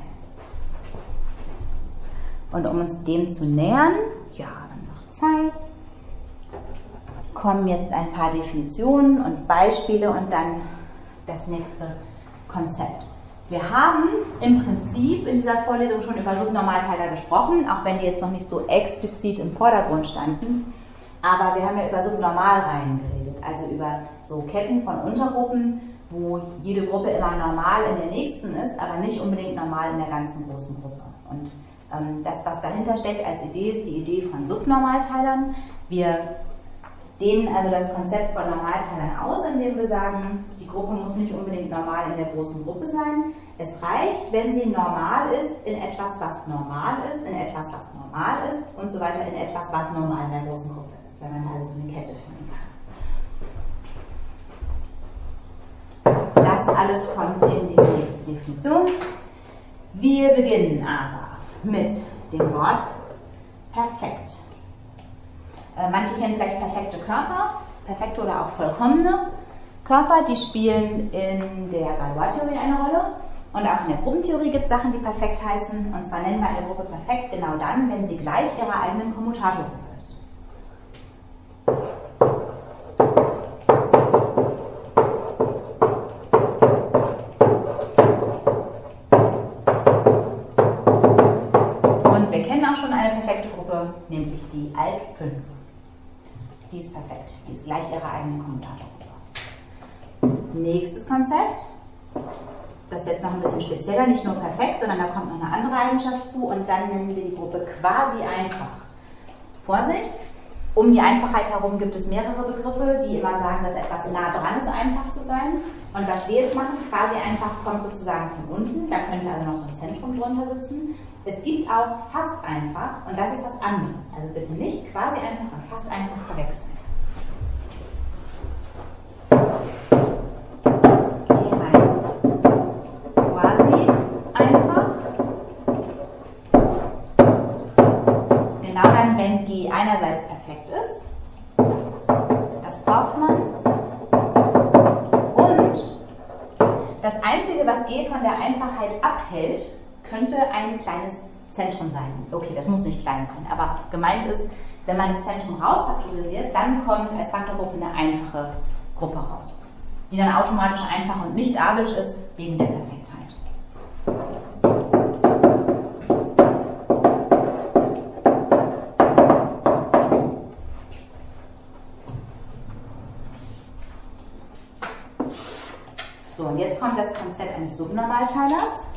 A: Und um uns dem zu nähern, ja, dann noch Zeit, kommen jetzt ein paar Definitionen und Beispiele und dann das nächste Konzept. Wir haben im Prinzip in dieser Vorlesung schon über Subnormalteiler gesprochen, auch wenn die jetzt noch nicht so explizit im Vordergrund standen. Aber wir haben ja über Subnormalreihen geredet, also über so Ketten von Untergruppen, wo jede Gruppe immer normal in der nächsten ist, aber nicht unbedingt normal in der ganzen großen Gruppe. Und ähm, das, was dahinter steckt als Idee, ist die Idee von Subnormalteilern. Wir dehnen also das Konzept von Normalteilern aus, indem wir sagen, die Gruppe muss nicht unbedingt normal in der großen Gruppe sein. Es reicht, wenn sie normal ist in etwas, was normal ist, in etwas, was normal ist und so weiter, in etwas, was normal in der großen Gruppe ist, wenn man also so eine Kette finden kann. Das alles kommt in diese nächste Definition. Wir beginnen aber mit dem Wort perfekt. Äh, manche kennen vielleicht perfekte Körper, perfekte oder auch vollkommene Körper, die spielen in der Galois-Theorie eine Rolle. Und auch in der Gruppentheorie gibt es Sachen, die perfekt heißen. Und zwar nennen wir eine Gruppe perfekt genau dann, wenn sie gleich ihrer eigenen Kommutatorgruppe ist. Und wir kennen auch schon eine perfekte Gruppe, nämlich die Alt fünf. Die ist perfekt, die ist gleich ihrer eigenen Kommutatorgruppe. Nächstes Konzept. Das ist jetzt noch ein bisschen spezieller, nicht nur perfekt, sondern da kommt noch eine andere Eigenschaft zu und dann nennen wir die Gruppe quasi einfach. Vorsicht, um die Einfachheit herum gibt es mehrere Begriffe, die immer sagen, dass etwas nah dran ist, einfach zu sein. Und was wir jetzt machen, quasi einfach, kommt sozusagen von unten, da könnte also noch so ein Zentrum drunter sitzen. Es gibt auch fast einfach und das ist was anderes. Also bitte nicht quasi einfach und fast einfach verwechseln. Einzige, was G von der Einfachheit abhält, könnte ein kleines Zentrum sein. Okay, das muss nicht klein sein, aber gemeint ist, wenn man das Zentrum rausfaktorisiert, dann kommt als Faktorgruppe eine einfache Gruppe raus, die dann automatisch einfach und nicht abelisch ist, wegen der Perfektheit. So, und jetzt kommt das Konzept eines Subnormalteilers.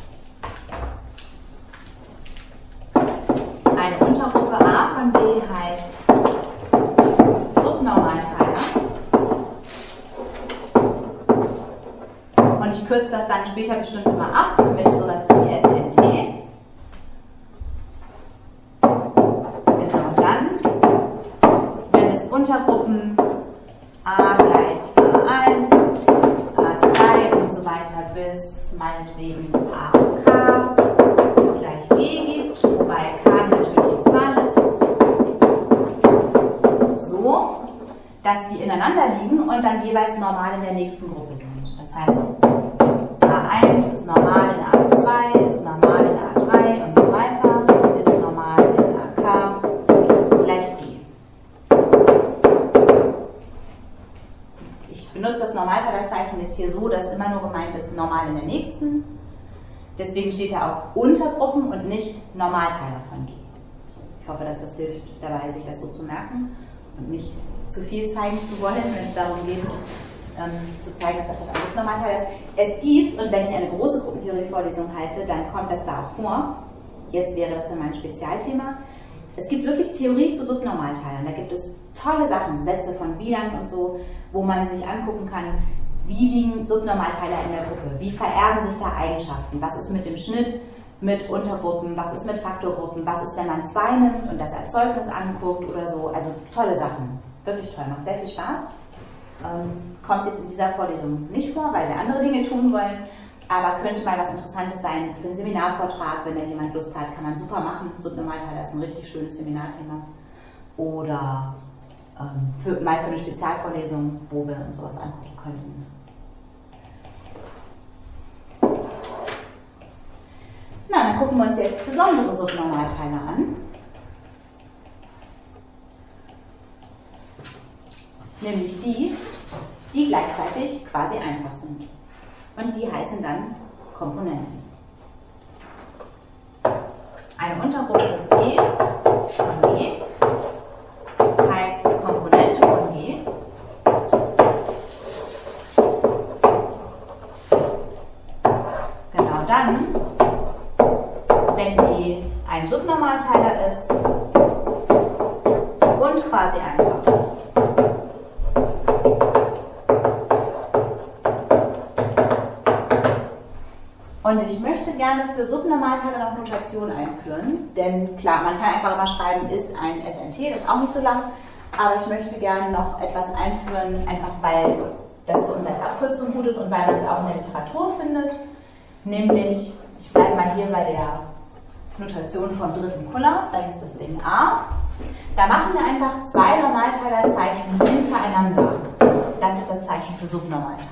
A: Eine Untergruppe A von B heißt Subnormalteiler. Und ich kürze das dann später bestimmt immer ab mit sowas wie S N T. Genau, dann, wenn es Untergruppen A gleich A eins, A zwei und so weiter bis meinetwegen A K gleich E gibt, wobei K eine natürliche Zahl ist, so, dass die ineinander liegen und dann jeweils normal in der nächsten Gruppe sind. Das heißt, A eins ist normal in A zwei, ist normal in A drei und so weiter, ist normal in A K gleich G. Ich benutze das Normalteilerzeichen jetzt hier so, dass immer nur gemeint ist, normal in der nächsten. Deswegen steht da auch Untergruppen und nicht Normalteiler von G. Ich hoffe, dass das hilft dabei, sich das so zu merken und nicht zu viel zeigen zu wollen, wenn es darum geht, ähm, zu zeigen, dass etwas ein Subnormalteiler ist. Es gibt, und wenn ich eine große Gruppentheorie-Vorlesung halte, dann kommt das da auch vor. Jetzt wäre das dann mein Spezialthema. Es gibt wirklich Theorie zu Subnormalteilern. Da gibt es tolle Sachen, Sätze von Wieland und so, wo man sich angucken kann, wie liegen Subnormalteiler in der Gruppe, wie vererben sich da Eigenschaften, was ist mit dem Schnitt, mit Untergruppen, was ist mit Faktorgruppen, was ist, wenn man zwei nimmt und das Erzeugnis anguckt oder so. Also tolle Sachen, wirklich toll, macht sehr viel Spaß. Ähm, kommt jetzt in dieser Vorlesung nicht vor, weil wir andere Dinge tun wollen, aber könnte mal was Interessantes sein für einen Seminarvortrag, wenn da jemand Lust hat, kann man super machen. Subnormalteiler ist ein richtig schönes Seminarthema. Oder ähm, für, mal für eine Spezialvorlesung, wo wir uns sowas angucken könnten. Na, dann gucken wir uns jetzt besondere Subnormalteile an. Nämlich die, die gleichzeitig quasi einfach sind. Und die heißen dann Komponenten. Eine Untergruppe G von G heißt Komponente von G. Genau dann, wenn die ein Subnormalteiler ist und quasi einfach. Und ich möchte gerne für Subnormalteile noch Notation einführen, denn klar, man kann einfach immer schreiben, ist ein S N T, das ist auch nicht so lang, aber ich möchte gerne noch etwas einführen, einfach weil das für uns als Abkürzung gut ist und weil man es auch in der Literatur findet, nämlich, ich bleibe mal hier bei der Notation vom dritten Kuller, da ist das Ding A. Da machen wir einfach zwei Normalteilerzeichen hintereinander. Das ist das Zeichen für Subnormalteiler.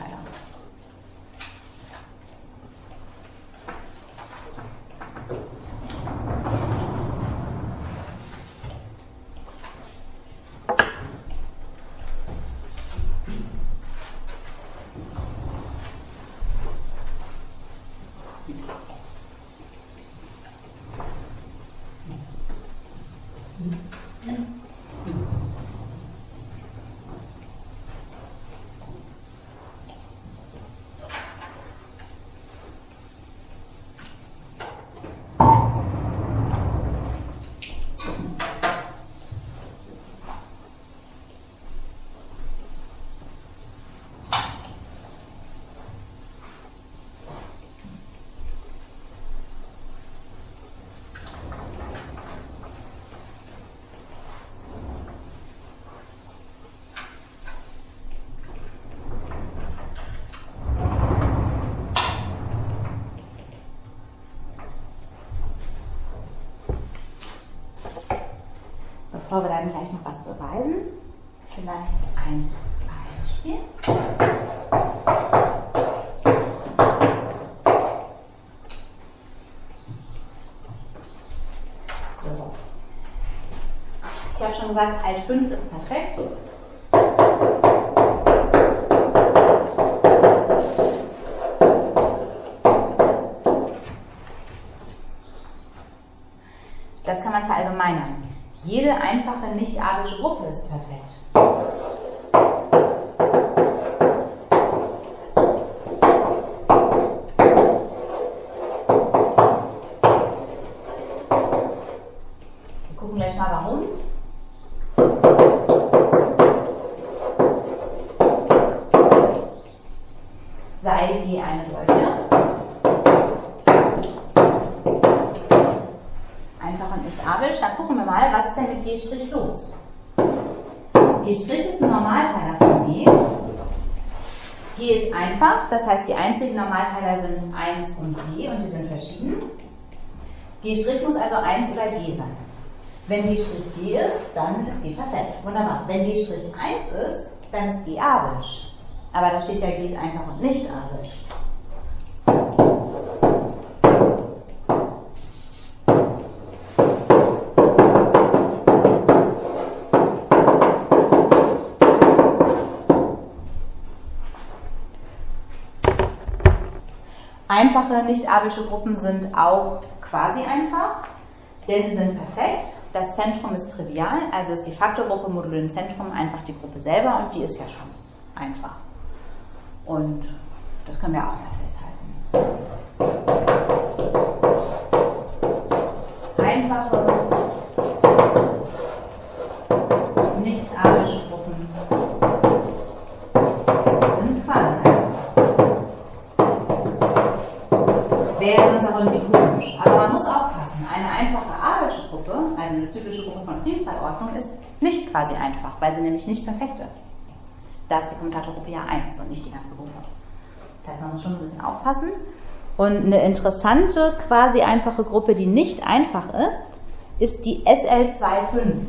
A: Bevor wir dann gleich noch was beweisen, vielleicht ein Beispiel. sagt, Alt fünf ist perfekt. Das kann man verallgemeinern. Jede einfache nicht-abelsche Gruppe ist perfekt. Wir gucken gleich mal, warum. Sei G eine solche. Einfach und nicht abelsch. Dann gucken wir mal, was ist denn mit G' los? G' ist ein Normalteiler von G. G ist einfach, das heißt, die einzigen Normalteiler sind eins und G und die sind verschieden. G' muss also eins oder G sein. Wenn G' G ist, dann ist G perfekt. Wunderbar. Wenn G' eins ist, dann ist G abelsch. Aber da steht ja G ist einfach und nicht abelsch. Einfache nicht-abelsche Gruppen sind auch quasi einfach, denn sie sind perfekt. Das Zentrum ist trivial, also ist die Faktorgruppe modulo dem Zentrum einfach die Gruppe selber und die ist ja schon einfach. Und das können wir auch mal festhalten. Einfache nicht-abelsche Gruppen sind quasi einfach. Wäre jetzt sonst auch irgendwie komisch. Aber man muss aufpassen. Eine einfache abelsche Gruppe, also eine zyklische Gruppe von Primzahlordnung, ist nicht quasi einfach, weil sie nämlich nicht perfekt ist. Da ist die Kommutatorgruppe ja eins und nicht die ganze Gruppe. Das heißt, man muss schon ein bisschen aufpassen. Und eine interessante, quasi einfache Gruppe, die nicht einfach ist, ist die S L zwei fünf.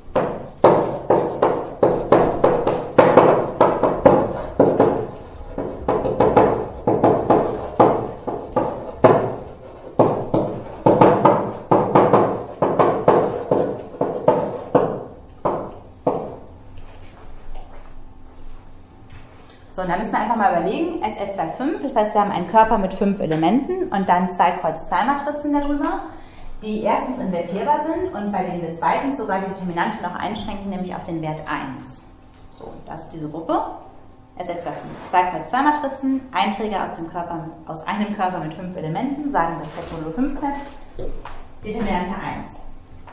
A: So, und da müssen wir einfach mal überlegen, S L zwei fünf, das heißt, wir haben einen Körper mit fünf Elementen und dann zwei Kreuz zwei Matrizen darüber, die erstens invertierbar sind und bei denen wir zweitens sogar die Determinante noch einschränken, nämlich auf den Wert eins. So, das ist diese Gruppe, S L zwei fünf. zwei Kreuz zwei Matrizen, Einträge aus, dem Körper, aus einem Körper mit fünf Elementen, sagen wir Z modulo fünf Z, Determinante eins.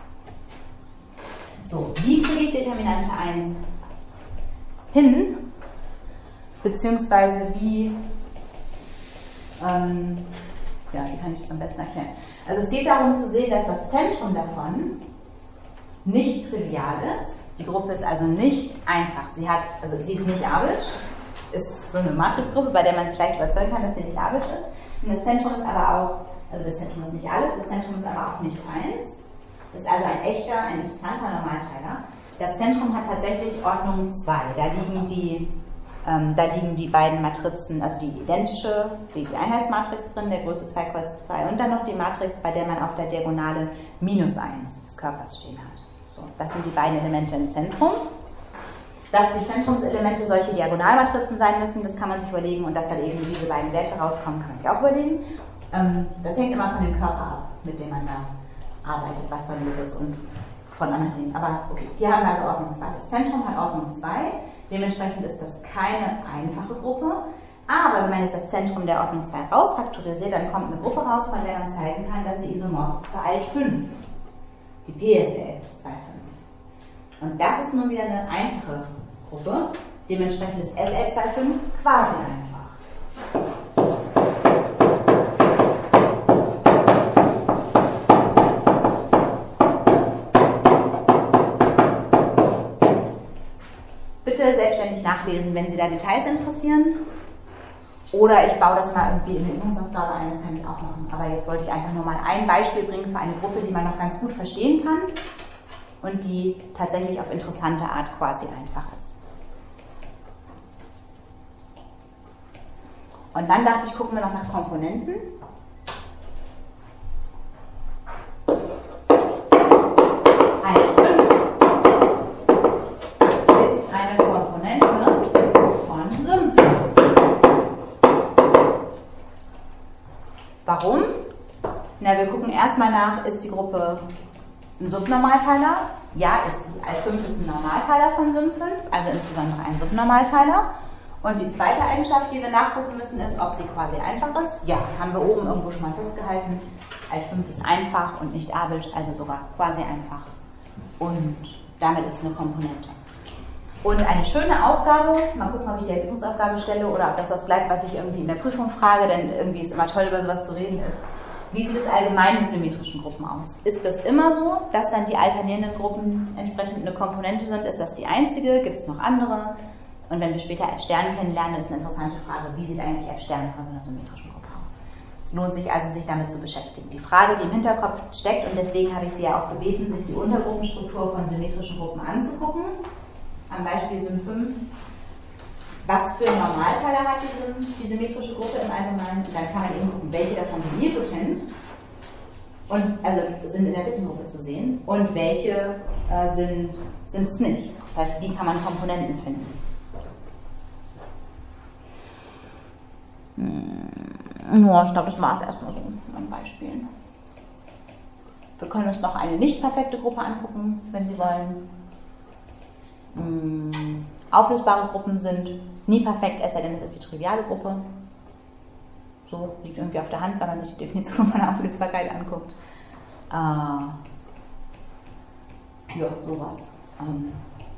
A: So, wie kriege ich Determinante eins hin? Beziehungsweise wie, ähm, ja, wie kann ich das am besten erklären? Also es geht darum zu sehen, dass das Zentrum davon nicht trivial ist. Die Gruppe ist also nicht einfach. Sie hat, also sie ist nicht abelsch. Ist so eine Matrixgruppe, bei der man sich leicht überzeugen kann, dass sie nicht abelsch ist. Und das Zentrum ist aber auch, also das Zentrum ist nicht alles, das Zentrum ist aber auch nicht eins. Das ist also ein echter, ein interessanter Normalteiler. Das Zentrum hat tatsächlich Ordnung zwei. Da liegen die Ähm, da liegen die beiden Matrizen, also die identische, die Einheitsmatrix drin, der Größe zwei Kreuz zwei und dann noch die Matrix, bei der man auf der Diagonale minus eins des Körpers stehen hat. So, das sind die beiden Elemente im Zentrum. Dass die Zentrumselemente solche Diagonalmatrizen sein müssen, das kann man sich überlegen und dass dann eben diese beiden Werte rauskommen, kann man sich auch überlegen. Ähm, das hängt immer von dem Körper ab, mit dem man da arbeitet, was dann los ist und von anderen Dingen. Aber okay, hier haben wir also Ordnung zwei. Das Zentrum hat Ordnung zwei. Dementsprechend ist das keine einfache Gruppe, aber wenn man jetzt das Zentrum der Ordnung zwei rausfaktorisiert, dann kommt eine Gruppe raus, von der man zeigen kann, dass sie isomorph ist zur Alt fünf, die P S L zwei fünf. Und das ist nun wieder eine einfache Gruppe, dementsprechend ist S L zwei fünf quasi einfach. Bitte selbstständig nachlesen, wenn Sie da Details interessieren. Oder ich baue das mal irgendwie in eine Übungsaufgabe ein, das kann ich auch machen. Aber jetzt wollte ich einfach nur mal ein Beispiel bringen für eine Gruppe, die man noch ganz gut verstehen kann und die tatsächlich auf interessante Art quasi einfach ist. Und dann dachte ich, gucken wir noch nach Komponenten. Warum? Na, wir gucken erstmal nach, ist die Gruppe ein Subnormalteiler? Ja, ist sie. Alt fünf ist ein Normalteiler von Sym fünf, also insbesondere ein Subnormalteiler. Und die zweite Eigenschaft, die wir nachgucken müssen, ist, ob sie quasi einfach ist. Ja, haben wir oben irgendwo schon mal festgehalten. Alt fünf ist einfach und nicht erbisch, also sogar quasi einfach. Und damit ist es eine Komponente. Und eine schöne Aufgabe, mal gucken, ob ich die als Übungsaufgabe stelle oder ob das was bleibt, was ich irgendwie in der Prüfung frage, denn irgendwie ist es immer toll, über sowas zu reden, ist, wie sieht es allgemein mit symmetrischen Gruppen aus? Ist das immer so, dass dann die alternierenden Gruppen entsprechend eine Komponente sind? Ist das die einzige? Gibt es noch andere? Und wenn wir später F-Stern kennenlernen, ist eine interessante Frage, wie sieht eigentlich F-Stern von so einer symmetrischen Gruppe aus? Es lohnt sich also, sich damit zu beschäftigen. Die Frage, die im Hinterkopf steckt, und deswegen habe ich Sie ja auch gebeten, sich die Untergruppenstruktur von symmetrischen Gruppen anzugucken. Am Beispiel Sym fünf. Was für Normalteiler hat die, die symmetrische Gruppe im Allgemeinen? Und dann kann man eben gucken, welche davon sind nilpotent, und, also sind in der Wittengruppe zu sehen, und welche äh, sind, sind es nicht. Das heißt, wie kann man Komponenten finden? Hm, ja, ich glaube, das war es erstmal so an Beispielen. Wir können uns noch eine nicht perfekte Gruppe angucken, wenn Sie wollen. Hm, auflösbare Gruppen sind nie perfekt, es sei denn, es ist die triviale Gruppe. So liegt irgendwie auf der Hand, wenn man sich die Definition von der Auflösbarkeit anguckt. Äh, ja, sowas. Ähm,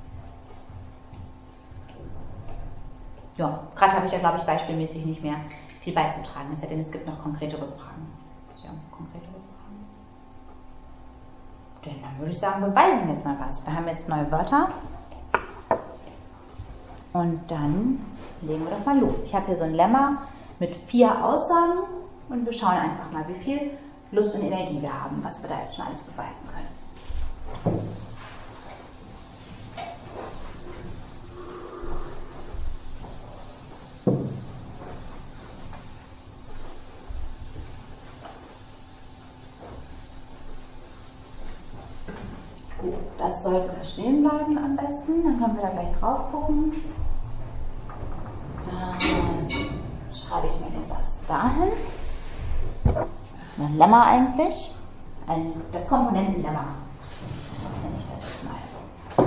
A: ja, gerade habe ich ja, glaube ich, beispielmäßig nicht mehr viel beizutragen, es sei denn, es gibt noch konkrete Rückfragen. Ja, konkrete Rückfragen. Denn dann würde ich sagen, beweisen wir jetzt mal was. Wir haben jetzt neue Wörter. Und dann legen wir doch mal los. Ich habe hier so ein Lemma mit vier Aussagen und wir schauen einfach mal, wie viel Lust und Energie wir haben, was wir da jetzt schon alles beweisen können. Gut, das sollte da stehen bleiben am besten, dann können wir da gleich drauf gucken. Dann schreibe ich mir den Satz dahin. Ein Lemma eigentlich. Ein, das Komponentenlemma. Nenne ich das jetzt mal.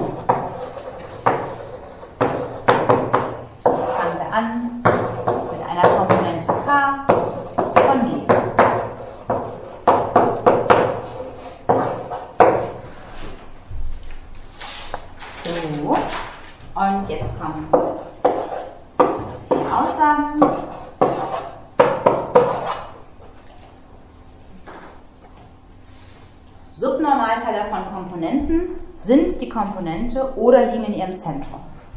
A: Fangen wir an mit einer Komponente K von G. So. Und jetzt kommen vier Aussagen. Subnormalteiler von Komponenten sind die Komponente oder liegen in ihrem Zentrum.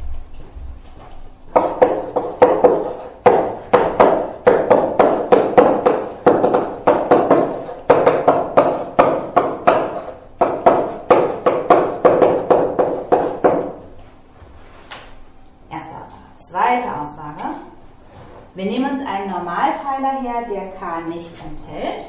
A: Erste Aussage. Zweite Aussage. Wir nehmen uns einen Normalteiler her, der K nicht enthält.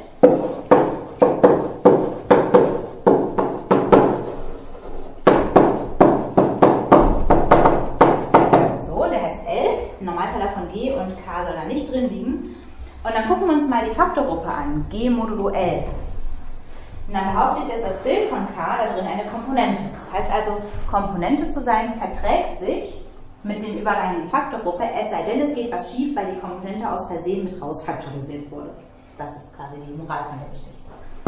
A: Normalteiler von G und K soll da nicht drin liegen. Und dann gucken wir uns mal die Faktorgruppe an, G modulo L. Und dann behaupte ich, dass das Bild von K da drin eine Komponente ist. Das heißt also, Komponente zu sein verträgt sich mit dem Übergang in die Faktorgruppe, es sei denn, es geht was schief, weil die Komponente aus Versehen mit rausfaktorisiert wurde. Das ist quasi die Moral von der Geschichte.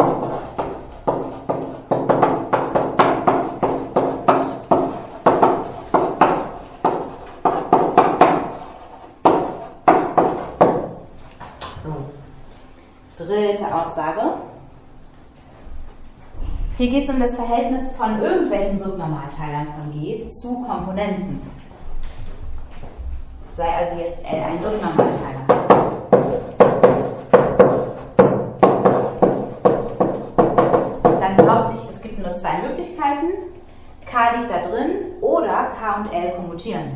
A: Dritte Aussage. Hier geht es um das Verhältnis von irgendwelchen Subnormalteilern von G zu Komponenten. Sei also jetzt L ein Subnormalteiler. Dann behaupte ich, es gibt nur zwei Möglichkeiten. K liegt da drin oder K und L kommutieren.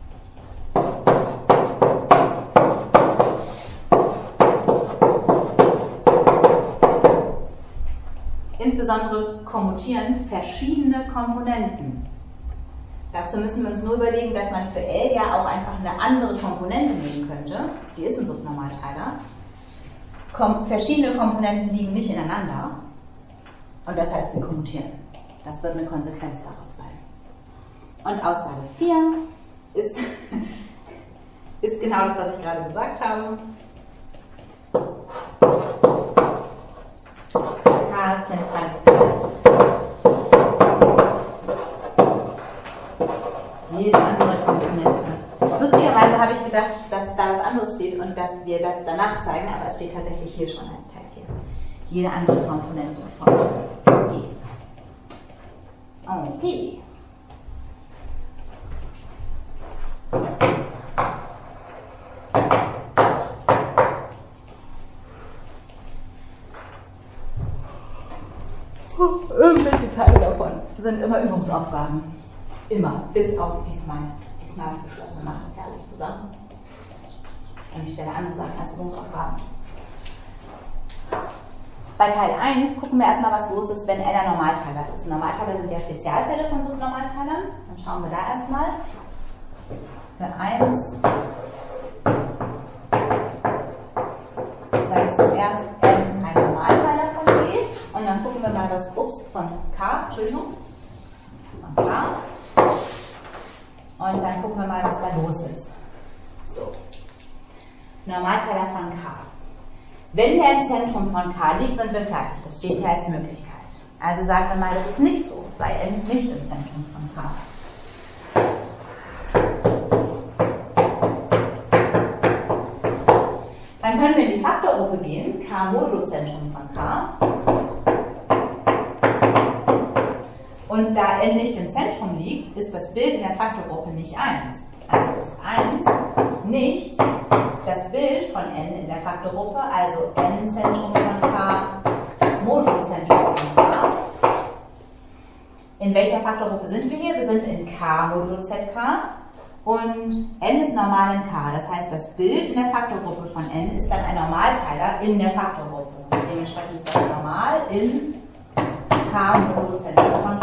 A: Insbesondere kommutieren verschiedene Komponenten. Dazu müssen wir uns nur überlegen, dass man für L ja auch einfach eine andere Komponente nehmen könnte. Die ist ein Subnormalteiler. Kom verschiedene Komponenten liegen nicht ineinander und das heißt, sie kommutieren. Das wird eine Konsequenz daraus sein. Und Aussage vier ist, ist genau das, was ich gerade gesagt habe. K zentralisiert. Jede andere Komponente. Lustigerweise habe ich gedacht, dass da was anderes steht und dass wir das danach zeigen, aber es steht tatsächlich hier schon als Teil vier. Jede andere Komponente von E. Okay. Irgendwelche Teile davon sind immer Übungsaufgaben. Immer. Bis auf diesmal. Diesmal habe ich beschlossen, wir machen das ja alles zusammen. Und ich stelle andere Sachen als Übungsaufgaben. Bei Teil eins gucken wir erstmal, was los ist, wenn N ein Normalteiler ist. Normalteiler sind ja Spezialfälle von Subnormalteilern. Dann schauen wir da erstmal. Für eins sei zuerst N ein Normalteiler von E. Und dann gucken wir mal, was ups, von K, Entschuldigung, von K. Und dann gucken wir mal, was da los ist. So. Normalteiler von K. Wenn der im Zentrum von K liegt, sind wir fertig. Das steht hier als Möglichkeit. Also sagen wir mal, das ist nicht so. Sei N nicht im Zentrum von K. Dann können wir in die Faktorgruppe gehen. K modulo Zentrum von K. Und da N nicht im Zentrum liegt, ist das Bild in der Faktorgruppe nicht eins. Also ist eins nicht das Bild von N in der Faktorgruppe, also N Zentrum von K, modulo Zentrum von K. In welcher Faktorgruppe sind wir hier? Wir sind in K modulo Z K und N ist normal in K. Das heißt, das Bild in der Faktorgruppe von N ist dann ein Normalteiler in der Faktorgruppe. Dementsprechend ist das normal in K modulo Zentrum von K.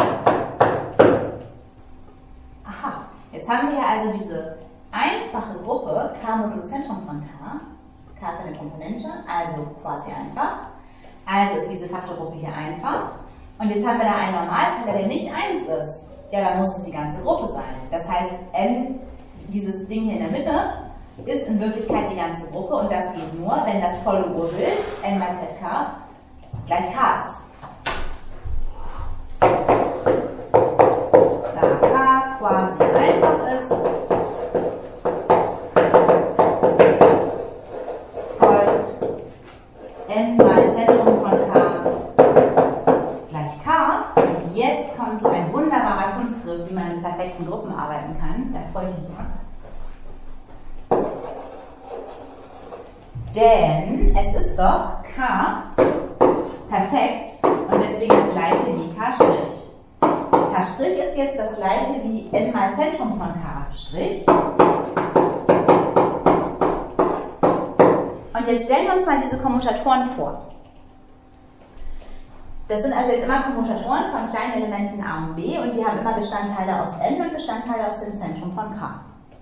A: Aha, jetzt haben wir hier also diese einfache Gruppe K modulo Zentrum von K. K ist eine Komponente, also quasi einfach. Also ist diese Faktorgruppe hier einfach. Und jetzt haben wir da einen Normalteiler, der nicht eins ist. Ja, dann muss es die ganze Gruppe sein. Das heißt, N, dieses Ding hier in der Mitte, ist in Wirklichkeit die ganze Gruppe. Und das geht nur, wenn das volle Urbild, N mal Z K, gleich K ist. Da K quasi einfach ist, folgt N mal Zentrum von K gleich K. Und jetzt kommt so ein wunderbarer Kunstgriff, wie man in perfekten Gruppen arbeiten kann. Da freue ich mich mal. Denn es ist doch K perfekt und deswegen das gleiche wie K'. K' ist jetzt das gleiche wie N mal Zentrum von K'. Und jetzt stellen wir uns mal diese Kommutatoren vor. Das sind also jetzt immer Kommutatoren von kleinen Elementen A und B und die haben immer Bestandteile aus N und Bestandteile aus dem Zentrum von K.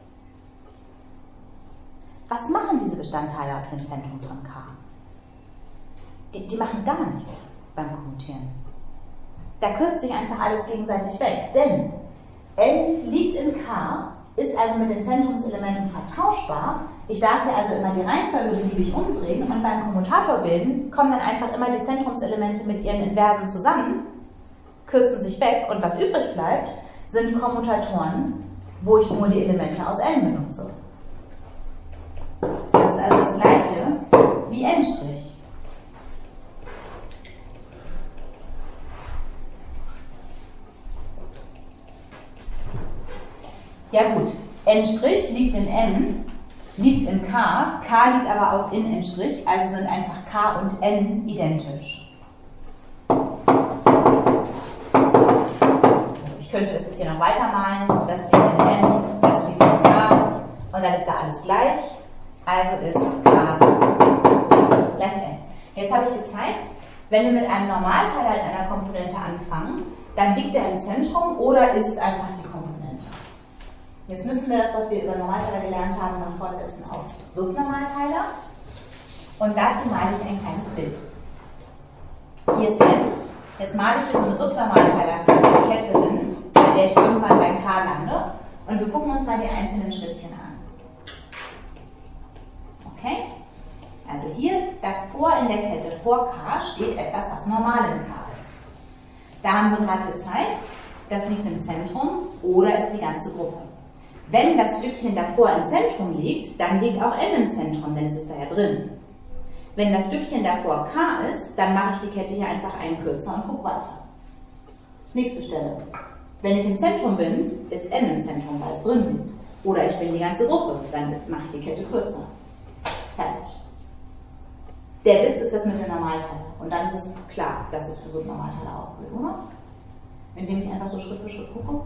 A: Was machen diese Bestandteile aus dem Zentrum von K? Die, die machen gar nichts beim Kommutieren. Da kürzt sich einfach alles gegenseitig weg, denn N liegt in K, ist also mit den Zentrumselementen vertauschbar. Ich darf hier also immer die Reihenfolge beliebig umdrehen und beim Kommutator bilden kommen dann einfach immer die Zentrumselemente mit ihren Inversen zusammen, kürzen sich weg und was übrig bleibt, sind Kommutatoren, wo ich nur die Elemente aus N benutze. Das ist also das gleiche wie N'. Ja gut, N' liegt in N, liegt in K, K liegt aber auch in N', also sind einfach K und N identisch. Ich könnte das jetzt hier noch weitermalen, das liegt in N, das liegt in K und dann ist da alles gleich, also ist K gleich N. Jetzt habe ich gezeigt, wenn wir mit einem Normalteiler in einer Komponente anfangen, dann liegt er im Zentrum oder ist einfach die Komponente. Jetzt müssen wir das, was wir über Normalteiler gelernt haben, noch fortsetzen auf Subnormalteiler. Und dazu male ich ein kleines Bild. Hier ist n. Jetzt male ich hier so eine Subnormalteilerkette hin, bei der ich irgendwann bei k lande. Und wir gucken uns mal die einzelnen Schrittchen an. Okay? Also hier davor in der Kette, vor k, steht etwas, was normal in k ist. Da haben wir gerade gezeigt, das liegt im Zentrum oder ist die ganze Gruppe. Wenn das Stückchen davor im Zentrum liegt, dann liegt auch n im Zentrum, denn es ist da ja drin. Wenn das Stückchen davor k ist, dann mache ich die Kette hier einfach einen kürzer und gucke weiter. Nächste Stelle. Wenn ich im Zentrum bin, ist n im Zentrum, weil es drin liegt. Oder ich bin die ganze Gruppe, dann mache ich die Kette kürzer. Fertig. Der Witz ist das mit den Normalteiler. Und dann ist es klar, dass es für Subnormalteiler auch gilt, oder? Indem ich einfach so Schritt für Schritt gucke.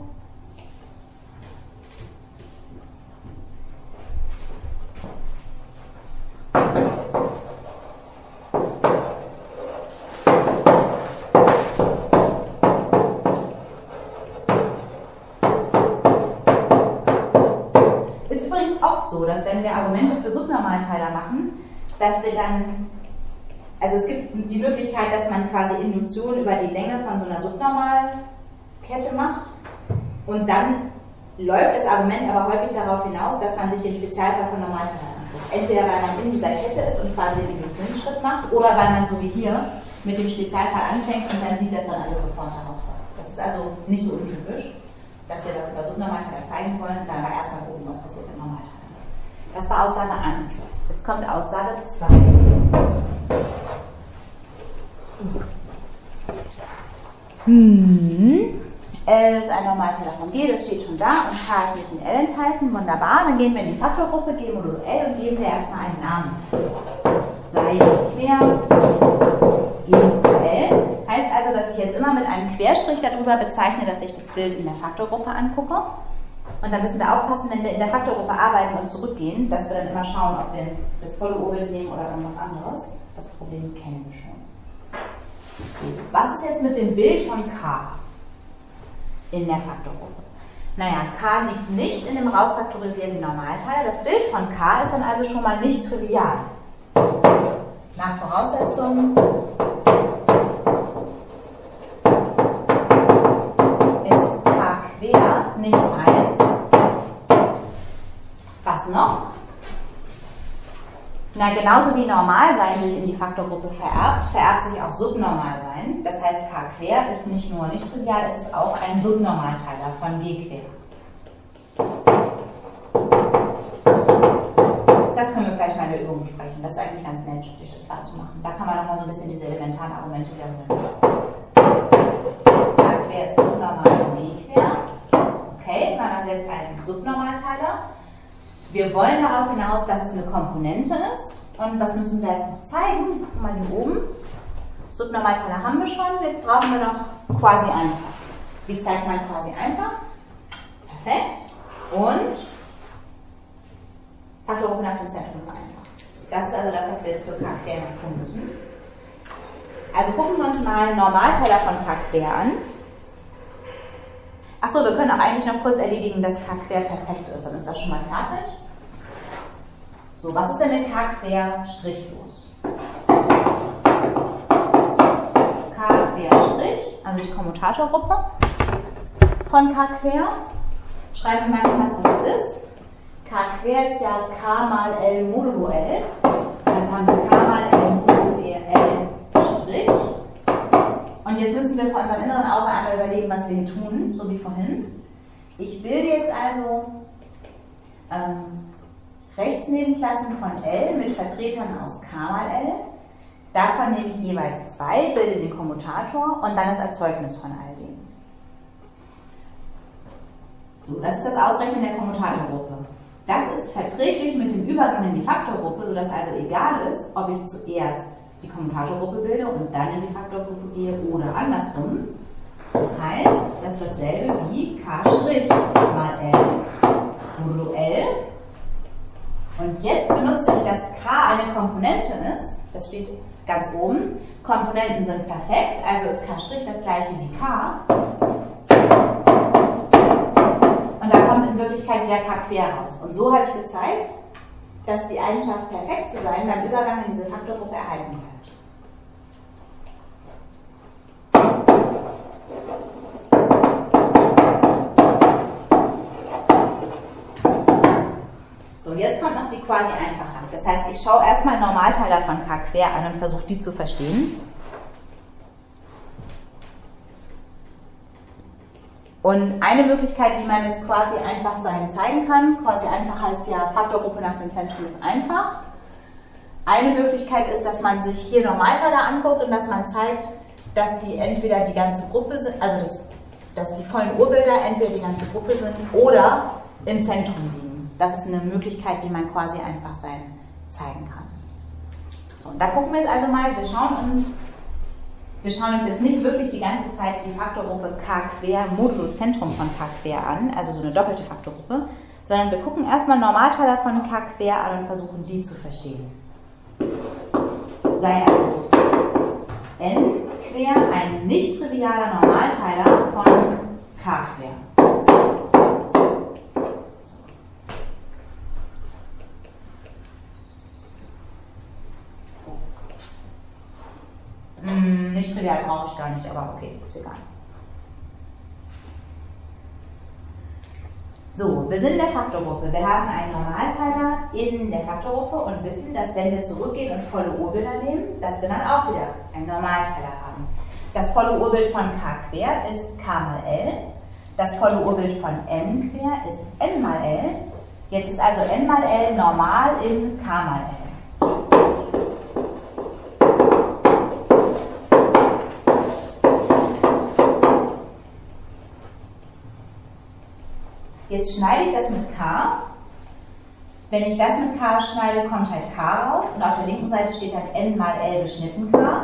A: Ist übrigens oft so, dass wenn wir Argumente für Subnormalteiler machen, dass wir dann, also es gibt die Möglichkeit, dass man quasi Induktion über die Länge von so einer Subnormalkette macht und dann läuft das Argument aber häufig darauf hinaus, dass man sich den Spezialfall von Normalteilern anguckt. Entweder weil man in dieser Kette ist und quasi den Induktionsschritt macht oder weil man so wie hier mit dem Spezialfall anfängt und dann sieht das dann alles sofort herausfordert. Das ist also nicht so untypisch, dass wir das über Subnormalteiler zeigen wollen, dann aber erstmal gucken, was passiert mit Normalteilern. Das war Aussage eins. Jetzt kommt Aussage zwei. Hm. L ist ein Normalteiler von G, das steht schon da, und K ist nicht in L enthalten. Wunderbar, dann gehen wir in die Faktorgruppe G modulo L und geben wir erstmal einen Namen. Sei quer G modulo L. Heißt also, dass ich jetzt immer mit einem Querstrich darüber bezeichne, dass ich das Bild in der Faktorgruppe angucke. Und dann müssen wir aufpassen, wenn wir in der Faktorgruppe arbeiten und zurückgehen, dass wir dann immer schauen, ob wir das volle Urbild nehmen oder irgendwas anderes. Das Problem kennen wir schon. So, was ist jetzt mit dem Bild von K in der Faktorgruppe? Naja, K liegt nicht in dem rausfaktorisierten Normalteil. Das Bild von K ist dann also schon mal nicht trivial. Nach Voraussetzungen ist K quer nicht eins. Was noch? Na, genauso wie Normalsein sich in die Faktorgruppe vererbt, vererbt sich auch Subnormalsein. Das heißt, K quer ist nicht nur nicht trivial, es ist auch ein Subnormalteiler von G quer. Das können wir vielleicht mal in der Übung besprechen. Das ist eigentlich ganz nett, sich das klar zu machen. Da kann man nochmal so ein bisschen diese elementaren Argumente wiederholen. K quer ist subnormal von G quer. Okay, wir haben also jetzt einen Subnormalteiler. Wir wollen darauf hinaus, dass es eine Komponente ist. Und was müssen wir jetzt noch zeigen? Gucken wir mal hier oben. Subnormalteiler haben wir schon. Jetzt brauchen wir noch quasi einfach. Wie zeigt man quasi einfach? Perfekt. Und Faktorgruppe nach dem Zentrum vereinfacht. Das ist also das, was wir jetzt für K quer noch tun müssen. Also gucken wir uns mal Normalteiler von K quer an. Achso, wir können auch eigentlich noch kurz erledigen, dass K quer perfekt ist. Dann ist das schon mal fertig. So, was ist denn mit K quer strichlos? K quer Strich, also die Kommutatorgruppe von K quer. Schreiben wir mal, was das ist. K quer ist ja K mal L modulo L. Also haben wir K mal L modulo L Strich. Und jetzt müssen wir vor unserem inneren Auge einmal überlegen, was wir hier tun, so wie vorhin. Ich bilde jetzt also ähm, Rechtsnebenklassen von L mit Vertretern aus K mal L. Davon nehme ich jeweils zwei, bilde den Kommutator und dann das Erzeugnis von all denen. So, das ist das Ausrechnen der Kommutatorgruppe. Das ist verträglich mit dem Übergang in die Faktorgruppe, sodass also egal ist, ob ich zuerst die Kommutatorgruppe bilde und dann in die Faktorgruppe gehe oder andersrum. Das heißt, das ist dasselbe wie K' mal L modulo L. Und jetzt benutze ich, dass K eine Komponente ist. Das steht ganz oben. Komponenten sind perfekt, also ist K' das gleiche wie K. Und da kommt in Wirklichkeit wieder K quer raus. Und so habe ich gezeigt, dass die Eigenschaft perfekt zu sein beim Übergang in diese Faktorgruppe erhalten bleibt. So, jetzt kommt noch die quasi einfache. Das heißt, ich schaue erstmal Normalteiler von K quer an und versuche die zu verstehen. Und eine Möglichkeit, wie man das quasi einfach sein zeigen kann, quasi einfach heißt ja, Faktorgruppe nach dem Zentrum ist einfach. Eine Möglichkeit ist, dass man sich hier Normalteiler anguckt und dass man zeigt, dass die entweder die ganze Gruppe sind, also das, dass die vollen Urbilder entweder die ganze Gruppe sind oder im Zentrum liegen. Das ist eine Möglichkeit, wie man quasi einfach sein zeigen kann. So, und da gucken wir jetzt also mal, wir schauen uns Wir schauen uns jetzt nicht wirklich die ganze Zeit die Faktorgruppe K quer modulo Zentrum von K quer an, also so eine doppelte Faktorgruppe, sondern wir gucken erstmal Normalteiler von K quer an und versuchen die zu verstehen. Sei also n quer ein nicht trivialer Normalteiler von K quer. Hm, nicht trivial brauche ich gar nicht, aber okay, ist egal. So, wir sind in der Faktorgruppe. Wir haben einen Normalteiler in der Faktorgruppe und wissen, dass wenn wir zurückgehen und volle Urbilder nehmen, dass wir dann auch wieder einen Normalteiler haben. Das volle Urbild von K quer ist K mal L. Das volle Urbild von n quer ist n mal L. Jetzt ist also n mal L normal in K mal L. Jetzt schneide ich das mit K. Wenn ich das mit K schneide, kommt halt K raus und auf der linken Seite steht halt n mal L geschnitten K.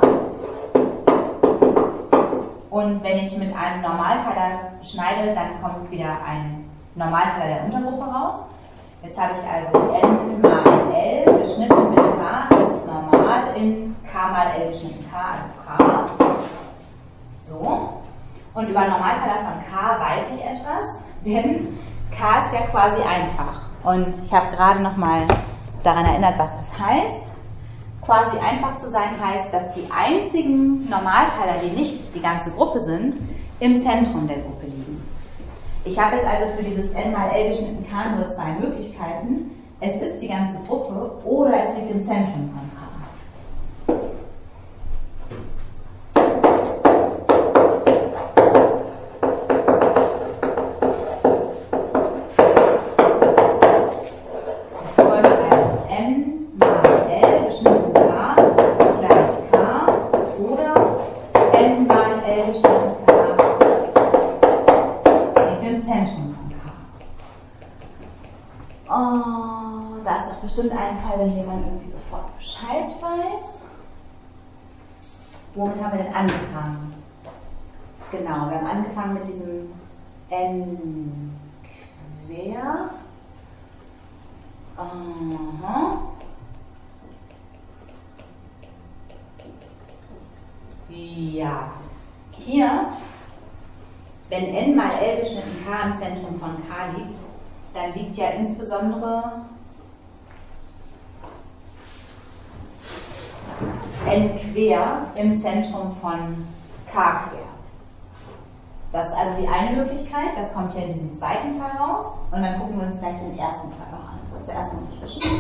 A: Und wenn ich mit einem Normalteiler schneide, dann kommt wieder ein Normalteiler der Untergruppe raus. Jetzt habe ich also n mal L geschnitten mit K ist normal in K mal L geschnitten K, also K. So. Und über Normalteiler von K weiß ich etwas, denn K ist ja quasi einfach. Und ich habe gerade nochmal daran erinnert, was das heißt. Quasi einfach zu sein heißt, dass die einzigen Normalteiler, die nicht die ganze Gruppe sind, im Zentrum der Gruppe liegen. Ich habe jetzt also für dieses n mal L geschnitten K nur zwei Möglichkeiten. Es ist die ganze Gruppe oder es liegt im Zentrum von K. Bestimmt ein Fall, in dem man irgendwie sofort Bescheid weiß. Womit haben wir denn angefangen? Genau, wir haben angefangen mit diesem n quer. Aha. Ja. Hier, wenn n mal L geschnitten K im Zentrum von K liegt, dann liegt ja insbesondere n quer im Zentrum von K quer. Das ist also die eine Möglichkeit, das kommt hier in diesem zweiten Fall raus und dann gucken wir uns gleich den ersten Fall noch an. Zuerst muss ich verschieben.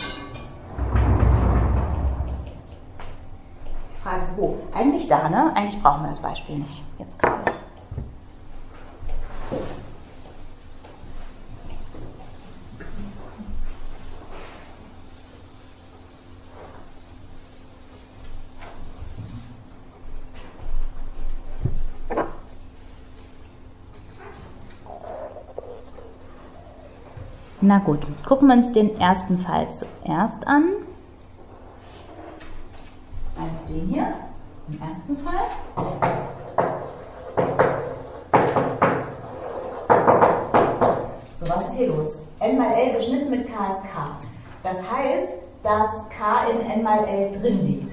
A: Die Frage ist wo? Eigentlich da, ne? Eigentlich brauchen wir das Beispiel nicht. Jetzt gerade. Na gut, gucken wir uns den ersten Fall zuerst an. Also den hier, im ersten Fall. So, was ist hier los? n mal L geschnitten mit K ist K. Das heißt, dass K in n mal L drin liegt.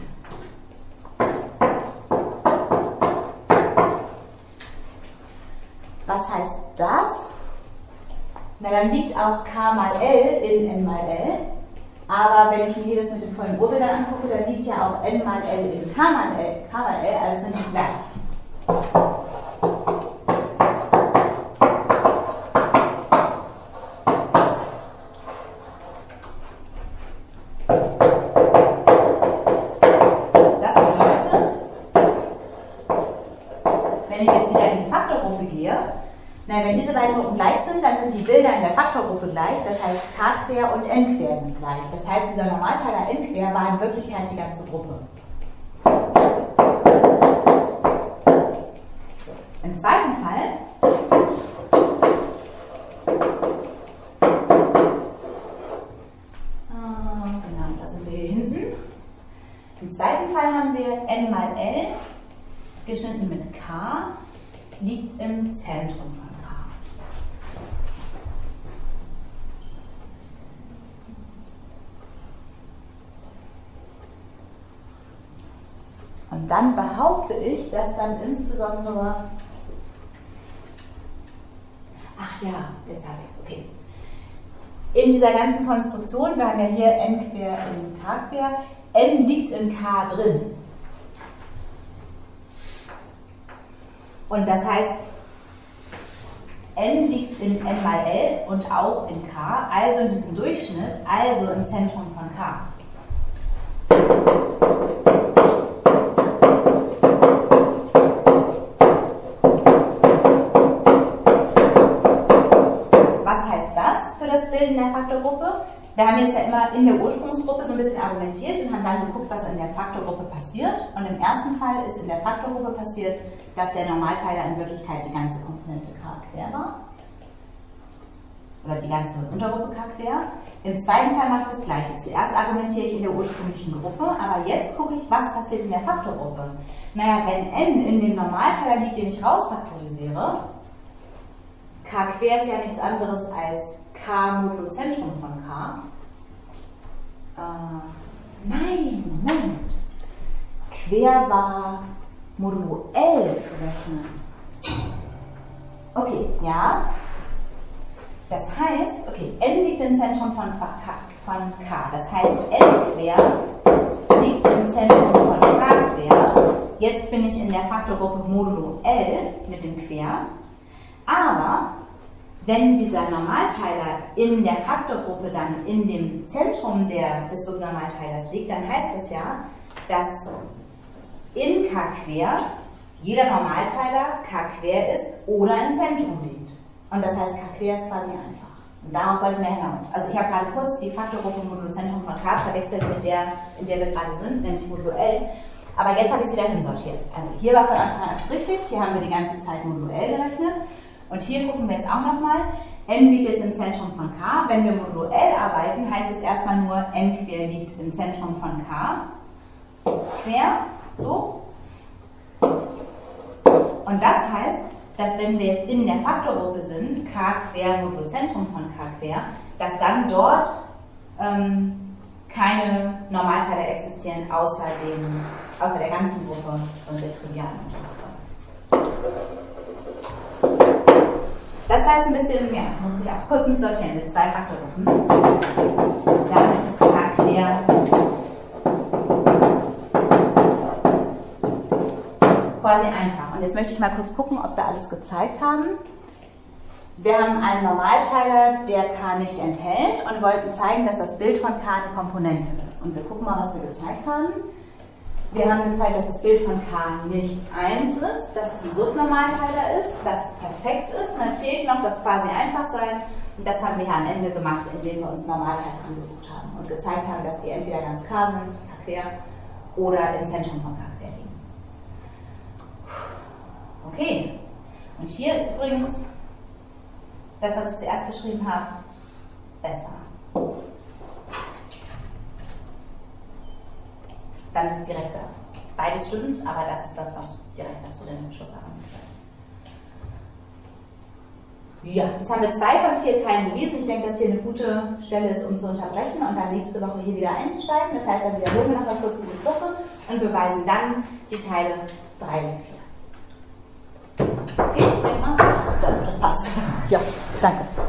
A: Was heißt das? Na, dann liegt auch K mal L in n mal L. Aber wenn ich mir hier das mit den vollen Urbildern angucke, dann liegt ja auch n mal L in k mal L, k mal L, also sind die gleich. Das bedeutet, wenn ich jetzt wieder in die Faktorgruppe gehe, na, wenn diese beiden Gruppen gleich sind, dann sind die Bilder in der Faktorgruppe gleich, das heißt k quer und n quer sind gleich. Das heißt, dieser Normalteiler n quer war in Wirklichkeit die ganze Gruppe. So. Im zweiten Fall ah, genau, da sind wir hier hinten. Im zweiten Fall haben wir n mal L geschnitten mit k liegt im Zentrum von Und dann behaupte ich, dass dann insbesondere, ach ja, jetzt habe ich es, okay. In dieser ganzen Konstruktion, wir haben ja hier n quer in k quer, n liegt in k drin. Und das heißt, n liegt in n mal L und auch in k, also in diesem Durchschnitt, also im Zentrum von k. In der Faktorgruppe. Wir haben jetzt ja immer in der Ursprungsgruppe so ein bisschen argumentiert und haben dann geguckt, was in der Faktorgruppe passiert. Und im ersten Fall ist in der Faktorgruppe passiert, dass der Normalteiler in Wirklichkeit die ganze Komponente k quer war. Oder die ganze Untergruppe k quer. Im zweiten Fall mache ich das Gleiche. Zuerst argumentiere ich in der ursprünglichen Gruppe, aber jetzt gucke ich, was passiert in der Faktorgruppe. Naja, wenn n in dem Normalteiler liegt, den ich rausfaktorisiere, k quer ist ja nichts anderes als k modulo Zentrum von k. Äh, nein, Moment. Quer war modulo L zu rechnen. Okay, ja. Das heißt, okay, n liegt im Zentrum von k, von k. Das heißt, n quer liegt im Zentrum von k quer. Jetzt bin ich in der Faktorgruppe modulo L mit dem Quer. Aber wenn dieser Normalteiler in der Faktorgruppe dann in dem Zentrum der, des Subnormalteilers liegt, dann heißt das ja, dass in k quer jeder Normalteiler k quer ist oder im Zentrum liegt. Und das heißt, k quer ist quasi einfach. Und darauf wollten wir hinaus. Also ich habe gerade kurz die Faktorgruppe modulo Zentrum von k verwechselt mit der, in der wir gerade sind, nämlich modulo L. Aber jetzt habe ich es wieder hinsortiert. Also hier war von Anfang an alles richtig, hier haben wir die ganze Zeit modulo L gerechnet. Und hier gucken wir jetzt auch nochmal, n liegt jetzt im Zentrum von k. Wenn wir modulo L arbeiten, heißt es erstmal nur, n quer liegt im Zentrum von k. Quer, so. Und das heißt, dass wenn wir jetzt in der Faktorgruppe sind, k quer modulo Zentrum von k quer, dass dann dort ähm, keine Normalteile existieren, außer, dem, außer der ganzen Gruppe und der trivialen Untergruppe. Das war jetzt ein bisschen mehr, muss ich auch kurz mich sortieren mit zwei Faktorgruppen. Damit ist k quer quasi einfach. Und jetzt möchte ich mal kurz gucken, ob wir alles gezeigt haben. Wir haben einen Normalteiler, der k nicht enthält und wollten zeigen, dass das Bild von k eine Komponente ist. Und wir gucken mal, was wir gezeigt haben. Wir haben gezeigt, dass das Bild von k nicht eins ist, dass es ein Subnormalteiler ist, dass es perfekt ist. Und dann fehlt noch das quasi einfach sein. Und das haben wir hier am Ende gemacht, indem wir uns Normalteile angeguckt haben und gezeigt haben, dass die entweder ganz k sind, k quer, oder im Zentrum von k quer liegen. Okay. Und hier ist übrigens das, was ich zuerst geschrieben habe, besser. Dann ist es direkter. Beides stimmt, aber das ist das, was direkter zu den Schlussfolgerungen führt. Ja, jetzt haben wir zwei von vier Teilen bewiesen. Ich denke, dass hier eine gute Stelle ist, um zu unterbrechen und dann nächste Woche hier wieder einzusteigen. Das heißt, dann wiederholen wir nochmal kurz die Begriffe und beweisen dann die Teile drei und vier. Okay, ich denke mal, das passt. Ja, danke.